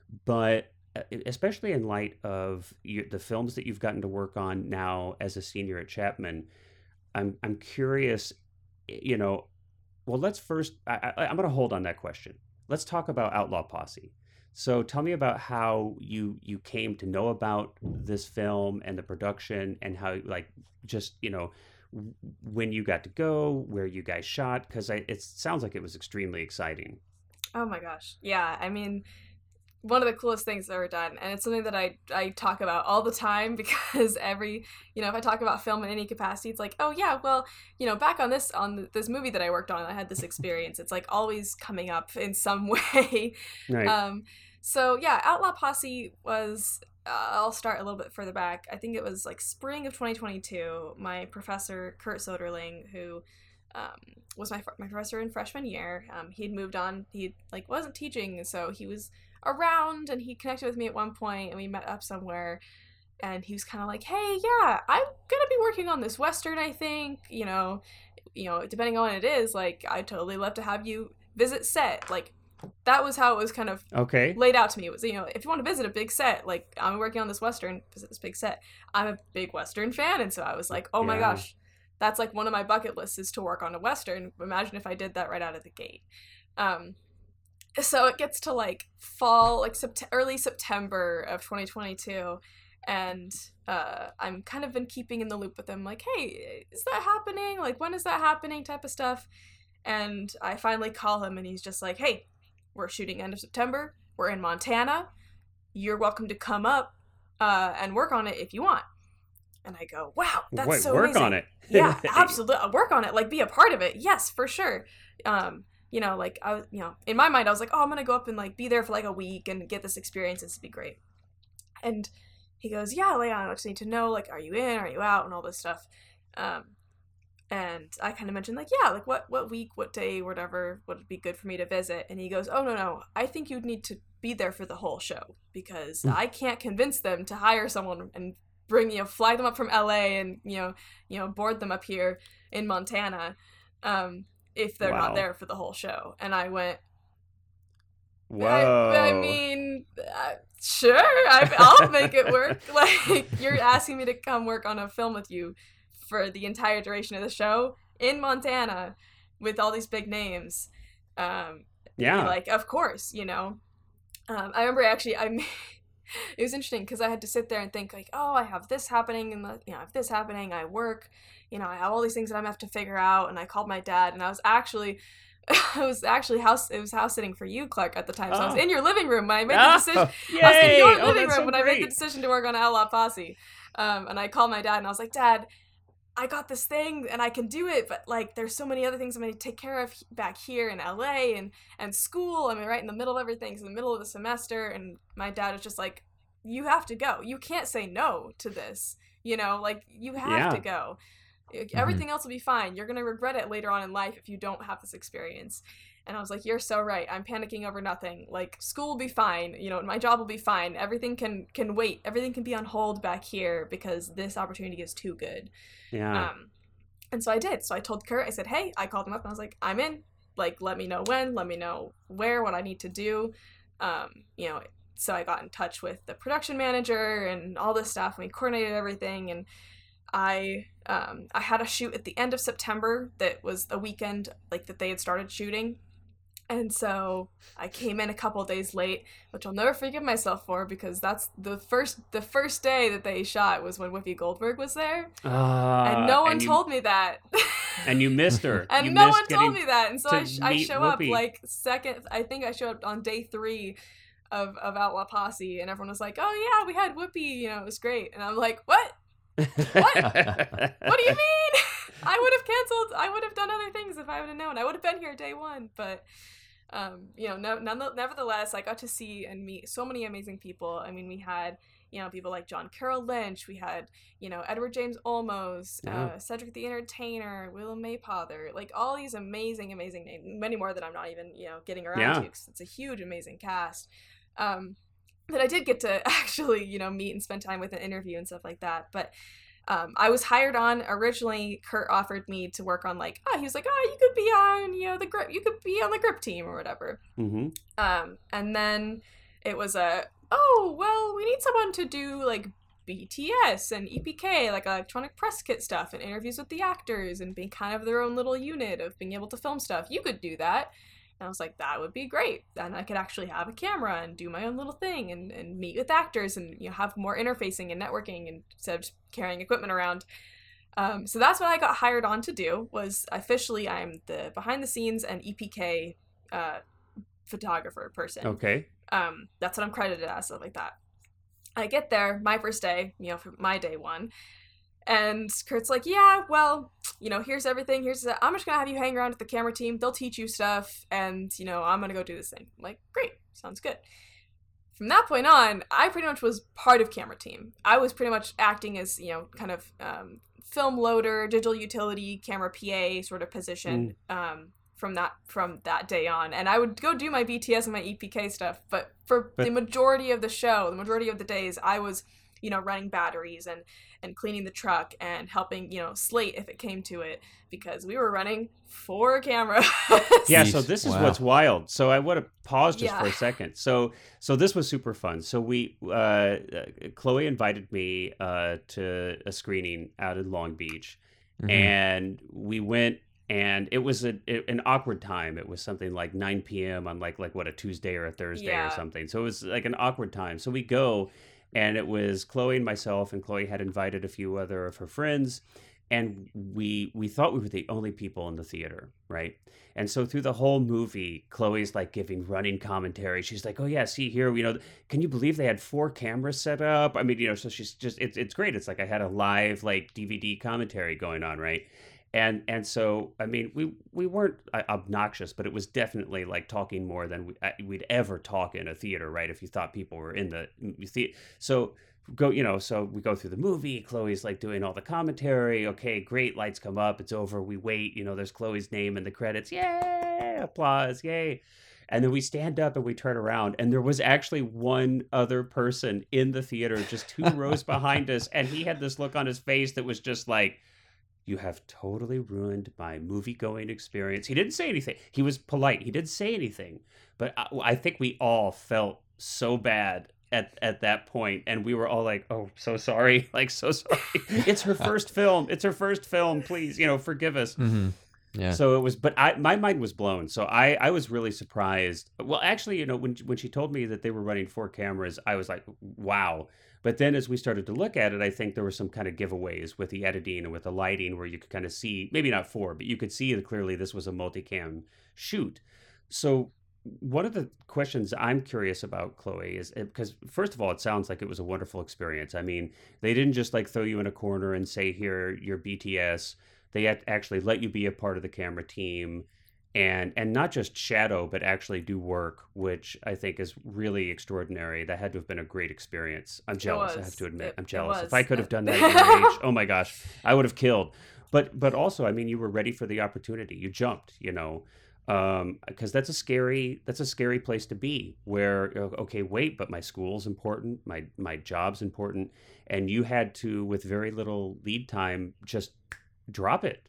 but uh, especially in light of you, the films that you've gotten to work on now as a senior at Chapman, I'm I'm curious, you know, well, let's first, I, I, I'm going to hold on that question. Let's talk about Outlaw Posse. So tell me about how you you came to know about this film and the production, and how, like, just, you know, w- when you got to go, where you guys shot, because it sounds like it was extremely exciting. Oh my gosh. Yeah, I mean, one of the coolest things I've ever done, and it's something that I I talk about all the time, because every, you know, if I talk about film in any capacity, it's like, oh yeah, well, you know, back on this on this movie that I worked on, I had this experience. It's like always coming up in some way. Right. Um, so yeah, Outlaw Posse was. Uh, I'll start a little bit further back. I think it was like spring of twenty twenty-two. My professor Kurt Soderling, who um, was my my professor in freshman year, um, he'd moved on. He like wasn't teaching, so he was around, and he connected with me at one point, and we met up somewhere, and he was kind of like, hey, yeah, I'm gonna be working on this Western, I think, you know, you know, depending on what it is, like, I'd totally love to have you visit set. Like, that was how it was kind of Okay. laid out to me. It was, you know, if you want to visit a big set, like, I'm working on this Western, visit this big set. I'm a big Western fan, and so I was like, oh my Yeah. gosh, that's like one of my bucket lists is to work on a Western. Imagine if I did that right out of the gate. Um, so it gets to like fall, like sept- early September of twenty twenty-two, and uh, I'm kind of been keeping in the loop with them, like, hey, is that happening? Like, when is that happening? Type of stuff. And I finally call him, and he's just like, hey, we're shooting end of September. We're in Montana. You're welcome to come up uh, and work on it if you want. And I go, wow, that's Wait, so work amazing. on it. Yeah, absolutely. Work on it. Like, be a part of it. Yes, for sure. Um, you know, like, I was, you know, in my mind, I was like, oh, I'm going to go up and, like, be there for, like, a week and get this experience. This would be great. And he goes, yeah, Leon, I just need to know, like, are you in? Are you out? And all this stuff. Um, and I kind of mentioned, like, yeah, like, what, what week, what day, whatever would be good for me to visit. And he goes, oh, no, no, I think you'd need to be there for the whole show because Mm. I can't convince them to hire someone and bring, you know, fly them up from L A and, you know, you know, board them up here in Montana um, if they're Wow. not there for the whole show. And I went, Whoa. I, I mean, uh, sure, I, I'll make it work. Like, you're asking me to come work on a film with you for the entire duration of the show in Montana with all these big names. Um, Yeah. Like, of course, you know. Um, I remember actually, I it was interesting because I had to sit there and think, like, oh, I have this happening, and you know, I have this happening. I work, you know, I have all these things that I'm gonna have to figure out. And I called my dad, and I was actually, I was actually house. It was house sitting for you, Clark, at the time. So I was Oh. in your living room when I made Oh, the decision. yay! I was in your Oh, living that's room so when I made the great. decision to work on Outlaw Posse. Um, and I called my dad, and I was like, Dad, I got this thing and I can do it, but like there's so many other things I'm going to take care of back here in L A and and school. I'm right in the middle of everything. It's in the middle of the semester, and my dad was just like, you have to go. You can't say no to this. You know, like you have Yeah. to go. Everything else will be fine. You're going to regret it later on in life if you don't have this experience. And I was like, you're so right. I'm panicking over nothing. Like, school will be fine. You know, my job will be fine. Everything can can wait. Everything can be on hold back here because this opportunity is too good. Yeah. Um, and so I did. So I told Kurt, I said, hey, I called him up and I was like, I'm in. Like, let me know when, let me know where, what I need to do. Um, you know, so I got in touch with the production manager and all this stuff, and we coordinated everything. And I um, I had a shoot at the end of September that was a weekend, like, that they had started shooting. And so I came in a couple of days late, which I'll never forgive myself for because that's the first the first day that they shot was when Whoopi Goldberg was there. Uh, And no one and you, told me that. And you missed her. And you no missed one told getting me that. And so to I, sh- I meet show up Whoopi. like second, I think I showed up on day three of, of Outlaw Posse, and everyone was like, oh yeah, we had Whoopi, you know, it was great. And I'm like, what? What do you mean? I would have canceled, I would have done other things if I would have known. I would have been here day one, but um, you know, no, none, nevertheless, I got to see and meet so many amazing people. I mean, we had, you know, people like John Carroll Lynch, we had, you know, Edward James Olmos, Yeah. uh, Cedric the Entertainer, Willem Maypother, like all these amazing, amazing names, many more that I'm not even, you know, getting around Yeah. to because it's a huge, amazing cast. Um, that I did get to actually, you know, meet and spend time with and interview and stuff like that. But um, I was hired on originally. Kurt offered me to work on like, oh, he was like, oh, you could be on, you know, the grip, you could be on the grip team or whatever. Mm-hmm. Um, and then it was a, oh, well, we need someone to do like B T S and E P K, like electronic press kit stuff and interviews with the actors and being kind of their own little unit of being able to film stuff. You could do that. And I was like, that would be great. Then I could actually have a camera and do my own little thing and, and meet with actors and, you know, have more interfacing and networking and instead of just carrying equipment around. Um, so that's what I got hired on to do. Was officially I'm the behind the scenes and E P K uh, photographer person. Okay. Um, that's what I'm credited as, stuff like that. I get there, my first day, you know, for my day one, and Kurt's like, yeah, well, you know, here's everything. Here's the, I'm just gonna have you hang around with the camera team. They'll teach you stuff, and you know, I'm gonna go do this thing. I'm like, great, sounds good. From that point on, I pretty much was part of camera team. I was pretty much acting as, you know, kind of um, film loader, digital utility, camera P A sort of position. Um, from that from that day on, and I would go do my B T S and my E P K stuff, but for But- the majority of the show, the majority of the days, I was, you know, running batteries and and cleaning the truck and helping, you know, slate if it came to it, because we were running four cameras. Yeah, so this is Wow. what's wild. So I want to pause just Yeah. for a second. So so this was super fun. So we uh, uh, Chloe invited me uh, to a screening out in Long Beach, Mhm. and we went. And it was a, it, an awkward time. It was something like nine p.m. on like like what, a Tuesday or a Thursday or Yeah. something. So it was like an awkward time. So we go, and it was Chloe and myself, and Chloe had invited a few other of her friends, and we we thought we were the only people in the theater, right? And so through the whole movie, Chloe's like giving running commentary. She's like, "Oh yeah, see here, you know, can you believe they had four cameras set up?" I mean, you know, so she's just it's it's great. It's like I had a live like D V D commentary going on, right? And and so I mean, we we weren't uh, obnoxious, but it was definitely like talking more than we, uh, we'd ever talk in a theater, right? If you thought people were in the theater, so go, you know, so we go through the movie. Chloe's like doing all the commentary. Okay, great. Lights come up. It's over. We wait. You know, there's Chloe's name in the credits. Yay! Applause. Yay! And then we stand up and we turn around, and there was actually one other person in the theater, just two rows behind us, and he had this look on his face that was just like, "You have totally ruined my movie going experience." He didn't say anything. He was polite. He didn't say anything. But I, I think we all felt so bad at, at that point. And we were all like, "Oh, so sorry." Like, so sorry. It's her first film. It's her first film. Please, you know, forgive us. Mhm. Yeah. So it was, but I, my mind was blown. So I, I was really surprised. Well, actually, you know, when when she told me that they were running four cameras, I was like, wow. But then as we started to look at it, I think there were some kind of giveaways with the editing and with the lighting where you could kind of see, maybe not four, but you could see that clearly this was a multicam shoot. So one of the questions I'm curious about, Chloe, is because first of all, it sounds like it was a wonderful experience. I mean, they didn't just like throw you in a corner and say, "Here, you're B T S." They had actually let you be a part of the camera team, and and not just shadow, but actually do work, which I think is really extraordinary. That had to have been a great experience. I'm jealous. I have was. to admit, It- I'm it jealous. If was. I could have done that at your age, oh my gosh, I would have killed. But but also, I mean, you were ready for the opportunity. You jumped, you know, um, because that's a scary that's a scary place to be. Where uh, okay, wait, but my school's important, my my job's important, and you had to, with very little lead time, just drop it.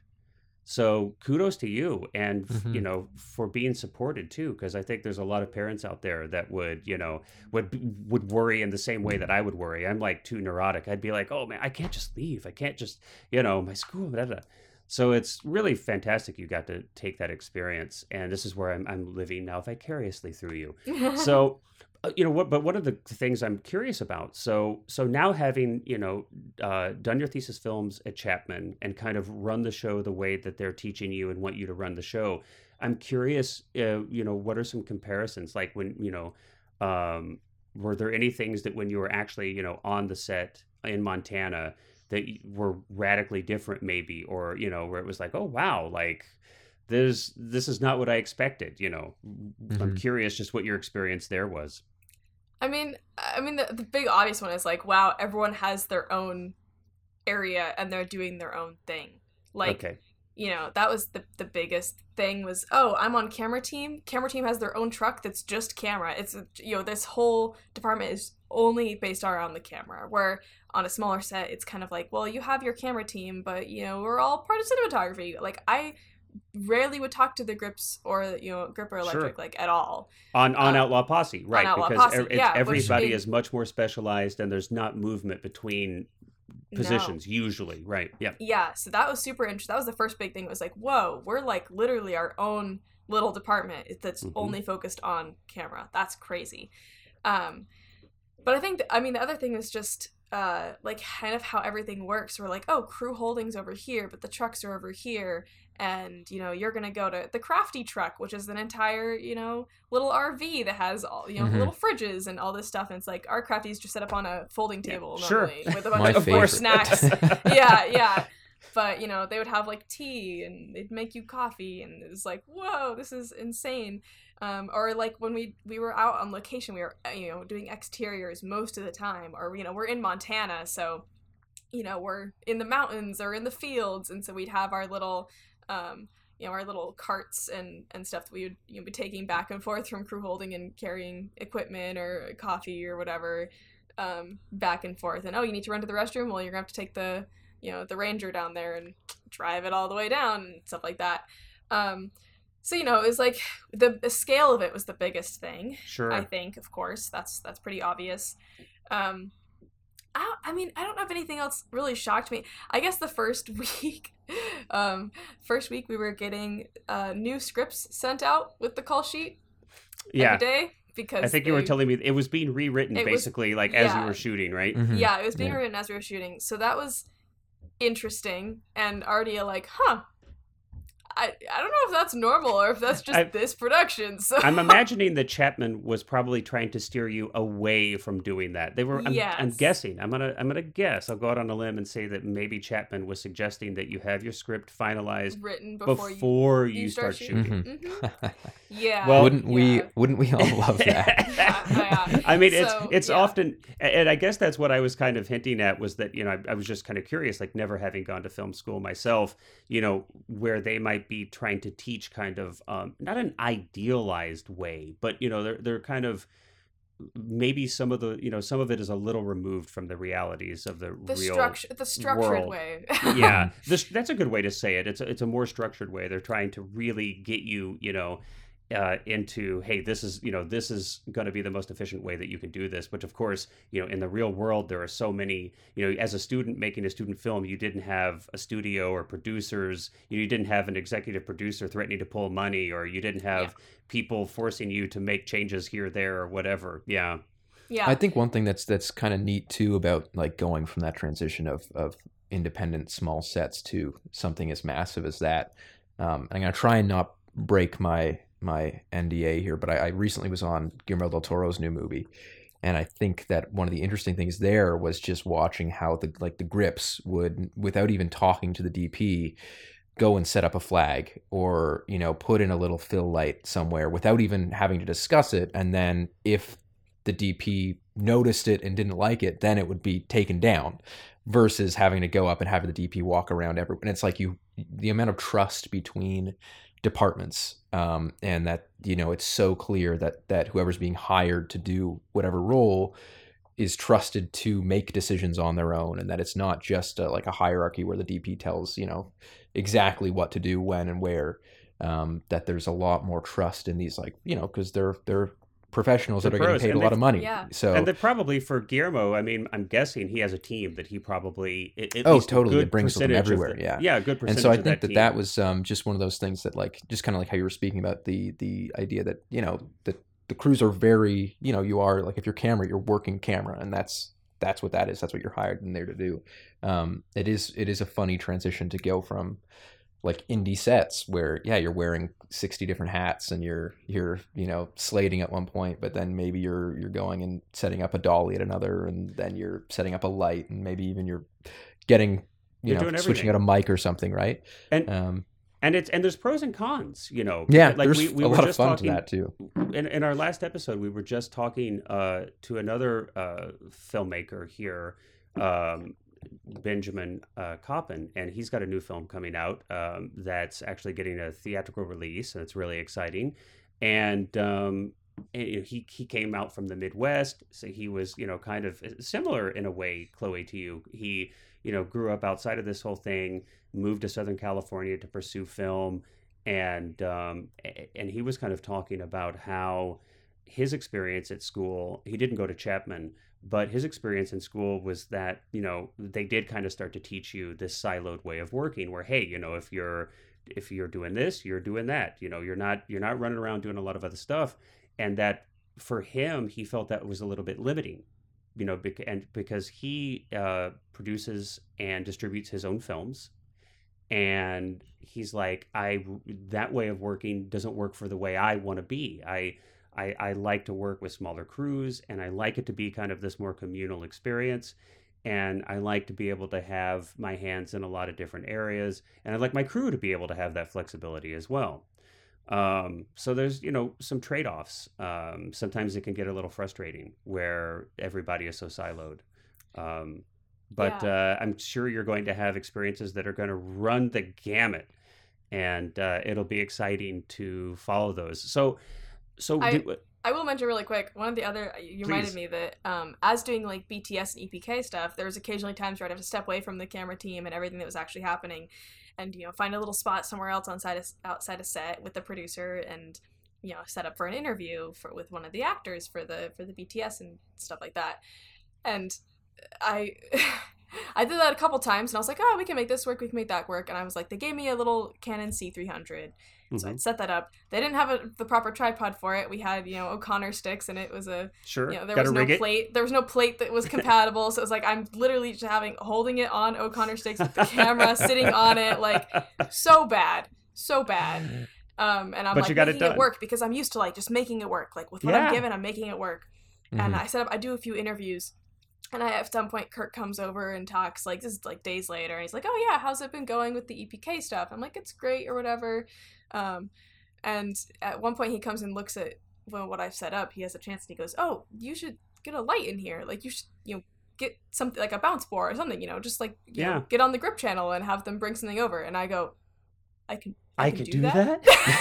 So kudos to you, and f- you Mhm. know, for being supported too, because I think there's a lot of parents out there that would, you know, would b- would worry in the same way that I would worry. I'm like too neurotic. I'd be like, "Oh man, I can't just leave. I can't just, you know, my school, blah, blah." So it's really fantastic you got to take that experience, and this is where I'm I'm living now vicariously through you. So, uh, you know what? But one of the things I'm curious about. So, so now having you know uh, done your thesis films at Chapman and kind of run the show the way that they're teaching you and want you to run the show, I'm curious. Uh, you know, what are some comparisons? Like when you know, um, were there any things that when you were actually you know on the set in Montana that y- were radically different, maybe, or you know, where it was like, oh wow, like this this is not what I expected. You know, I'm Mhm. curious just what your experience there was. I mean, I mean, the, the big obvious one is like, wow, everyone has their own area and they're doing their own thing. Like, Okay. you know, that was the the biggest thing was, oh, I'm on camera team. Camera team has their own truck that's just camera. It's, you know, this whole department is only based around the camera. Where on a smaller set, it's kind of like, well, you have your camera team, but, you know, we're all part of cinematography. Like, I rarely would talk to the Grips or, you know, Grip or Electric, Sure. like, at all. On on Uh, Outlaw Posse, right? Outlaw Because Posse, e- it's yeah, which everybody in- is much more specialized, and there's not movement between No. positions usually, right? Yeah. Yeah, so that was super interesting. That was the first big thing. It was like, whoa, we're like literally our own little department that's Mhm. only focused on camera. That's crazy. Um, but I think, th- I mean, the other thing is just uh, like kind of how everything works. We're like, oh, crew holdings over here, but the trucks are over here. And, you know, you're going to go to the Crafty truck, which is an entire, you know, little R V that has all, you know, Mhm. little fridges and all this stuff. And it's like, our Crafty's just set up on a folding Yeah, table sure. normally with a bunch My of favorite. more snacks. yeah, yeah. But, you know, they would have like tea and they'd make you coffee. And it was like, whoa, this is insane. Um, or like when we we were out on location, we were, you know, doing exteriors most of the time. Or, you know, we're in Montana, so, you know, we're in the mountains or in the fields. And so we'd have our little, um, you know, our little carts and, and stuff that we would, you know, be taking back and forth from crew holding and carrying equipment or coffee or whatever. um, back and forth. And, oh, you need to run to the restroom? Well, you're going to have to take the, you know, the Ranger down there and drive it all the way down and stuff like that. Um, so, you know, it was like the, the scale of it was the biggest thing. Sure. I think, of course. That's that's pretty obvious. Um, I, don't, I mean, I don't know if anything else really shocked me. I guess the first week, um, first week we were getting uh, new scripts sent out with the call sheet yeah. every day. Because I think they, you were telling me it was being rewritten basically was, like as yeah. you were shooting, right? Mm-hmm. Yeah, it was being yeah. written as we were shooting. So that was interesting and already like, huh, I, I don't know if that's normal or if that's just I, this production. So I'm imagining that Chapman was probably trying to steer you away from doing that. They were. I'm, yes. I'm guessing. I'm gonna. I'm gonna guess. I'll go out on a limb and say that maybe Chapman was suggesting that you have your script finalized written before, before you, you, you start, start shooting. shooting. Mm-hmm. Yeah. Well, wouldn't yeah. we? Wouldn't we all love that? yeah, yeah. I mean, so, it's it's yeah. often, and I guess that's what I was kind of hinting at was that you know I, I was just kind of curious, like never having gone to film school myself, you know, where they might be trying to teach kind of um, not an idealized way, but you know they're they're kind of maybe some of the you know some of it is a little removed from the realities of the, the real structure the structured world. way. yeah, this, that's a good way to say it. It's a, it's a more structured way. They're trying to really get you you know. Uh, into hey, this is you know this is going to be the most efficient way that you can do this. But of course, you know, in the real world, there are so many. You know, as a student making a student film, you didn't have a studio or producers. You, know, you didn't have an executive producer threatening to pull money, or you didn't have yeah. people forcing you to make changes here, there, or whatever. Yeah, yeah. I think one thing that's that's kind of neat too about like going from that transition of of independent small sets to something as massive as that. Um, I'm gonna try and not break my my N D A here, but I, I recently was on Guillermo del Toro's new movie, and I think that one of the interesting things there was just watching how the like the grips would, without even talking to the D P, go and set up a flag or you know put in a little fill light somewhere without even having to discuss it, and then if the D P noticed it and didn't like it, then it would be taken down, versus having to go up and have the D P walk around every. And it's like you the amount of trust between departments um and that you know it's so clear that that whoever's being hired to do whatever role is trusted to make decisions on their own, and that it's not just a, like a hierarchy where the D P tells you know exactly what to do when and where. Um that there's a lot more trust in these, like you know because they're they're professionals the that are pros, getting paid a lot of money. Yeah. So and that probably for Guillermo, I mean, I'm guessing he has a team that he probably at, at oh least totally a it brings them everywhere. The, yeah, yeah, a good percentage. And so I of think that that that, that was um, just one of those things that like just kind of like how you were speaking about the the idea that you know that the crews are very you know you are like if you're camera you're working camera, and that's that's what that is. That's what you're hired in there to do. Um, it is it is a funny transition to go from like indie sets where yeah you're wearing sixty different hats and you're you're you know slating at one point, but then maybe you're you're going and setting up a dolly at another, and then you're setting up a light, and maybe even you're getting you you're know switching out a mic or something, right? And um and it's and there's pros and cons, you know. Yeah, like there's we, we a were lot of just fun talking, to that too. In, in our last episode, we were just talking uh, to another uh, filmmaker here, um, Benjamin uh, Coppin, and he's got a new film coming out um, that's actually getting a theatrical release, and it's really exciting. And, um, and he he came out from the Midwest, so he was you know kind of similar in a way, Chloe, to you. He you know grew up outside of this whole thing, moved to Southern California to pursue film, and um, and he was kind of talking about how his experience at school. He didn't go to Chapman. But his experience in school was that, you know, they did kind of start to teach you this siloed way of working where, hey, you know, if you're if you're doing this, you're doing that, you know, you're not you're not running around doing a lot of other stuff. And that for him, he felt that was a little bit limiting, you know, bec- and because he uh, produces and distributes his own films. And he's like, I that way of working doesn't work for the way I want to be. I I, I like to work with smaller crews, and I like it to be kind of this more communal experience. And I like to be able to have my hands in a lot of different areas. And I'd like my crew to be able to have that flexibility as well. Um, so there's, you know, some trade-offs. Um, sometimes it can get a little frustrating where everybody is so siloed. Um, but Yeah. uh, I'm sure you're going to have experiences that are going to run the gamut. And uh, it'll be exciting to follow those. So... So I, do, I will mention really quick, one of the other, you reminded Please. me that um, as doing like B T S and E P K stuff, there was occasionally times where I'd have to step away from the camera team and everything that was actually happening and, you know, find a little spot somewhere else on side of, outside a set with the producer and, you know, set up for an interview for with one of the actors for the for the B T S and stuff like that. And I I did that a couple times and I was like, oh, we can make this work, we can make that work. And I was like, they gave me a little Canon C three hundred. Mm-hmm. So I'd set that up. They didn't have a, the proper tripod for it. We had, you know, O'Connor sticks, and it was a Sure. you know, there Gotta was no rig it. plate. There was no plate that was compatible. So it was like I'm literally just having holding it on O'Connor sticks with the camera sitting on it, like so bad, so bad. Um, and I'm But like you got it making it, done. work because I'm used to like just making it work. Like with what Yeah. I'm given, I'm making it work. Mhm. And I set up. I do a few interviews. And I, at some point, Kirk comes over and talks, like, this is, like, days later, and he's like, oh, yeah, how's it been going with the E P K stuff? I'm like, it's great, or whatever. Um, and at one point, he comes and looks at well, what I've set up. He has a chance, and he goes, oh, you should get a light in here. Like, you should, you know, get something, like a bounce bore or something, you know, just, like, you Yeah. know, get on the grip channel and have them bring something over. And I go, I can I, I can could do, do that.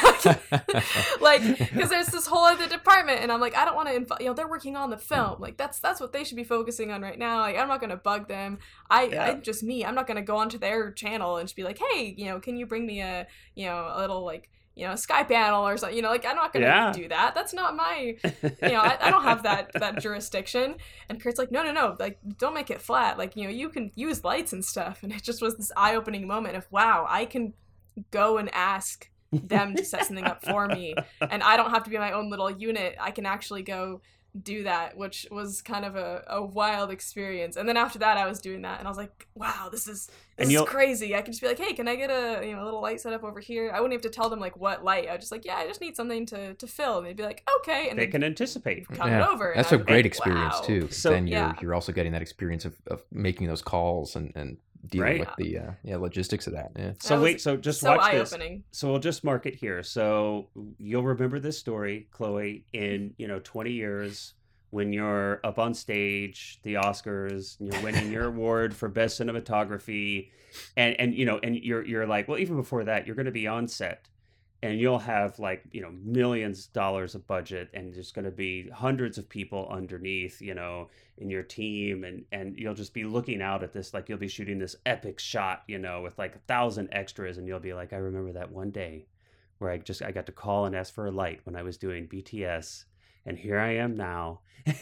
that? Like, because there's this whole other department, and I'm like, I don't want to, inv- you know, they're working on the film. Like, that's that's what they should be focusing on right now. Like, I'm not gonna bug them. I, Yeah. I'm just me. I'm not gonna go onto their channel and just be like, hey, you know, can you bring me a, you know, a little like, you know, sky panel or something. You know, like I'm not gonna Yeah. do that. That's not my, you know, I, I don't have that that jurisdiction. And Kurt's like, no, no, no, like don't make it flat. Like, you know, you can use lights and stuff. And it just was this eye opening moment of wow, I can go and ask them to set something up for me, and I don't have to be my own little unit. I can actually go do that, which was kind of a, a wild experience. And then after that, I was doing that, and I was like, wow, this is And this is you'll- crazy. I can just be like, hey, can I get a you know a little light set up over here? I wouldn't have to tell them like what light. I was just like, yeah, I just need something to to fill. And they'd be like, okay, and They they'd can anticipate. come Yeah. over. and That's I a would be great like, experience wow. too. 'Cause So- then you're Yeah. you're also getting that experience of, of making those calls and, and dealing Right. with the uh, yeah logistics of that. Yeah. So That was wait, so just So watch eye this. opening. So we'll just mark it here. So you'll remember this story, Chloe, in you know twenty years when you're up on stage, the Oscars, and you're winning your award for best cinematography, and and you know, and you're you're like, well, even before that, you're going to be on set, and you'll have like you know millions of dollars of budget, and there's going to be hundreds of people underneath, you know, in your team, and and you'll just be looking out at this like you'll be shooting this epic shot, you know, with like a thousand extras, and you'll be like, I remember that one day where I just I got to call and ask for a light when I was doing B T S, and here I am now.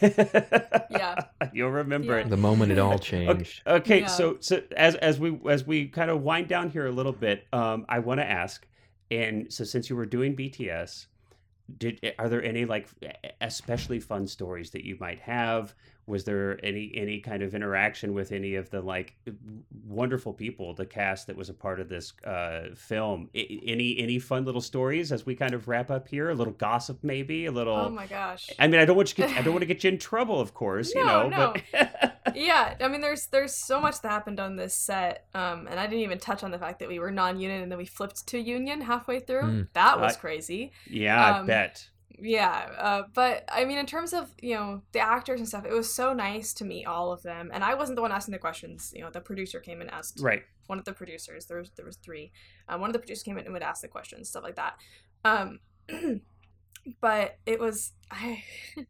Yeah. You'll remember Yeah. it. The moment it all changed. Okay, Yeah. so so as as we as we kind of wind down here a little bit, um, I want to ask, and so since you were doing B T S, did are there any like especially fun stories that you might have? Was there any any kind of interaction with any of the like wonderful people, the cast that was a part of this uh, film? I, any any fun little stories as we kind of wrap up here? A little gossip, maybe a little. Oh my gosh. I mean, I don't want you. To get, I don't want to get you in trouble, of course. you No, know, no. but Yeah, I mean, there's there's so much that happened on this set, um, and I didn't even touch on the fact that we were non-union and then we flipped to union halfway through. Mm. That was I- crazy. yeah, I Um, bet. Yeah, uh, but I mean, in terms of you know the actors and stuff, it was so nice to meet all of them, and I wasn't the one asking the questions. You know, the producer came and asked Right. one of the producers. There was there was three. Um, one of the producers came in and would ask the questions, stuff like that. Um, but it was, I,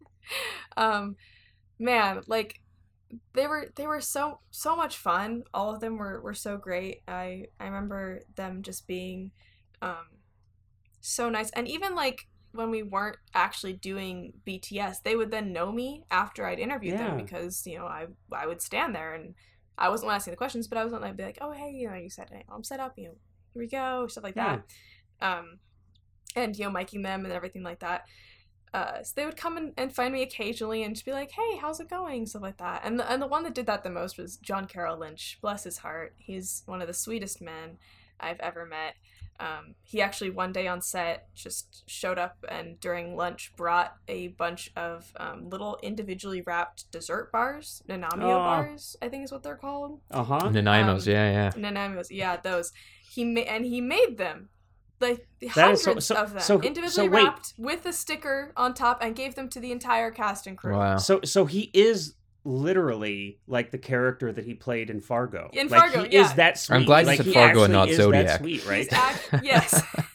um, man, like they were they were so so much fun. All of them were were so great. I I remember them just being, um, so nice, and even like when we weren't actually doing B T S, they would then know me after I'd interviewed them Yeah. because you know I I would stand there and I wasn't the one asking the questions, but I was the one that'd be like, oh hey, you know, you said hey, I'm set up, you know, here we go, stuff like Yeah. that, um, and you know, miking them and everything like that. Uh, so they would come and, and find me occasionally and just be like, hey, how's it going, stuff like that. And the and the one that did that the most was John Carroll Lynch. Bless his heart, he's one of the sweetest men I've ever met. Um, he actually one day on set just showed up and during lunch brought a bunch of um, little individually wrapped dessert bars, Nanamio Aw. bars, I think is what they're called. Uh huh. Nanaimos, Um, yeah, yeah. Nanamios, yeah, those. He ma- and he made them, like That hundreds is so- so- of them, so- individually so wait. wrapped with a sticker on top, and gave them to the entire cast and crew. Wow. So so he is literally like the character that he played in Fargo. In like, Fargo, he yeah. is that sweet. I'm glad you like, said he Fargo and actually not is Zodiac. That sweet, right? He's act- yes,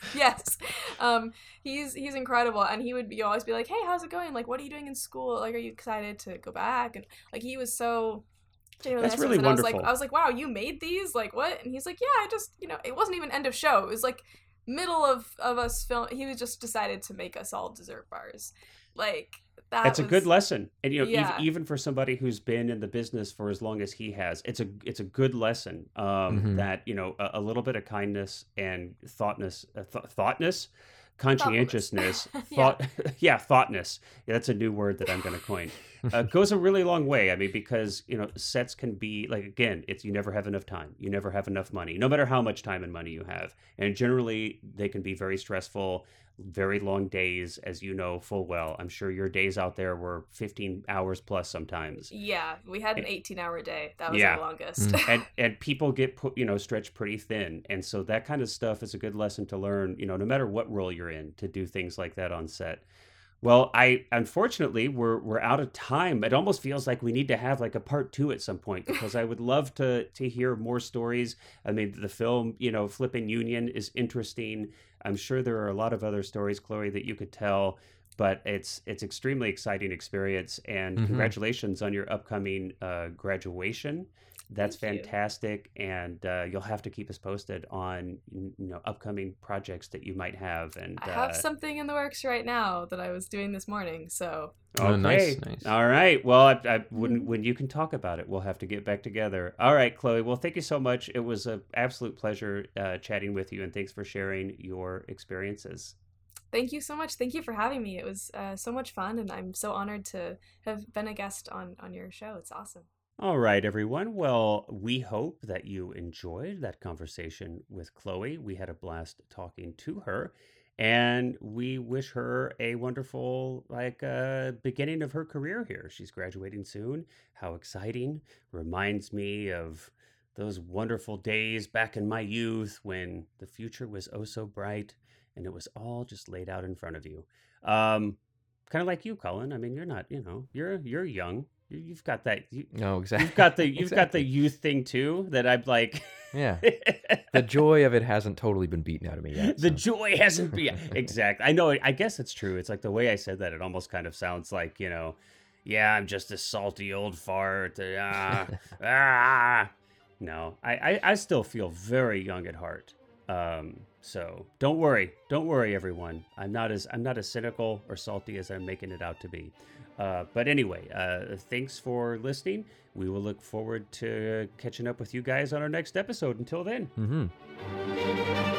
Yes. Um, he's he's incredible, and he would be always be like, "Hey, how's it going? Like, what are you doing in school? Like, are you excited to go back?" And like, he was so genuinely That's nice to us, really and I was like, wonderful. I was like, "Wow, you made these? Like, what?" And he's like, "Yeah, I just, you know, it wasn't even end of show. It was like middle of of us film. He was just decided to make us all dessert bars, like." That It's a was, good lesson, and you know, even, yeah, even for somebody who's been in the business for as long as he has, it's a it's a good lesson. Um, Mm-hmm. that you know, a, a little bit of kindness and thoughtness, uh, th- thoughtness, thoughtfulness. conscientiousness, Yeah, thought, yeah, thoughtness. Yeah, that's a new word that I'm going to coin. Uh, goes a really long way. I mean, because you know, sets can be like, again, it's you never have enough time, you never have enough money, no matter how much time and money you have, and generally they can be very stressful. Very long days, as you know full well. I'm sure your days out there were fifteen hours plus sometimes. yeah. We had an And- eighteen-hour day. That was yeah, our longest. Mm. and and people get put, you know, stretched pretty thin, and so that kind of stuff is a good lesson to learn. You know, no matter what role you're in, to do things like that on set. Well, I unfortunately we're we're out of time. It almost feels like we need to have like a part two at some point because I would love to to hear more stories. I mean, the film, you know, Flippin' Union is interesting. I'm sure there are a lot of other stories, Chloe, that you could tell, but it's it's extremely exciting experience. And Mm-hmm. congratulations on your upcoming uh, graduation. That's Thank you. fantastic, and uh, you'll have to keep us posted on you know upcoming projects that you might have. And I have uh, something in the works right now that I was doing this morning, so Oh, Okay. nice, nice. All right. Well, I, I when Mhm. when you can talk about it, we'll have to get back together. All right, Chloe. Well, thank you so much. It was an absolute pleasure uh, chatting with you, and thanks for sharing your experiences. thank you so much. Thank you for having me. It was uh, so much fun, and I'm so honored to have been a guest on on your show. It's awesome. All right, everyone. Well, we hope that you enjoyed that conversation with Chloe. We had a blast talking to her, and we wish her a wonderful like uh, beginning of her career here. She's graduating soon. How exciting! Reminds me of those wonderful days back in my youth when the future was oh so bright and it was all just laid out in front of you. Um, kind of like you, Colin. I mean, you're not, you know, you're you're young. You, you've got that. You, No, exactly. You've got the you've got the Exactly. youth thing too that I'm like Yeah. The joy of it hasn't totally been beaten out of me yet. the so. joy hasn't been exact. I know. I guess it's true. It's like the way I said that. It almost kind of sounds like you know, yeah, I'm just a salty old fart. Ah, ah. No, I, I I still feel very young at heart. Um, so don't worry, don't worry, everyone. I'm not as I'm not as cynical or salty as I'm making it out to be. Uh, but anyway, uh, thanks for listening. We will look forward to catching up with you guys on our next episode. Until then. Mm-hmm.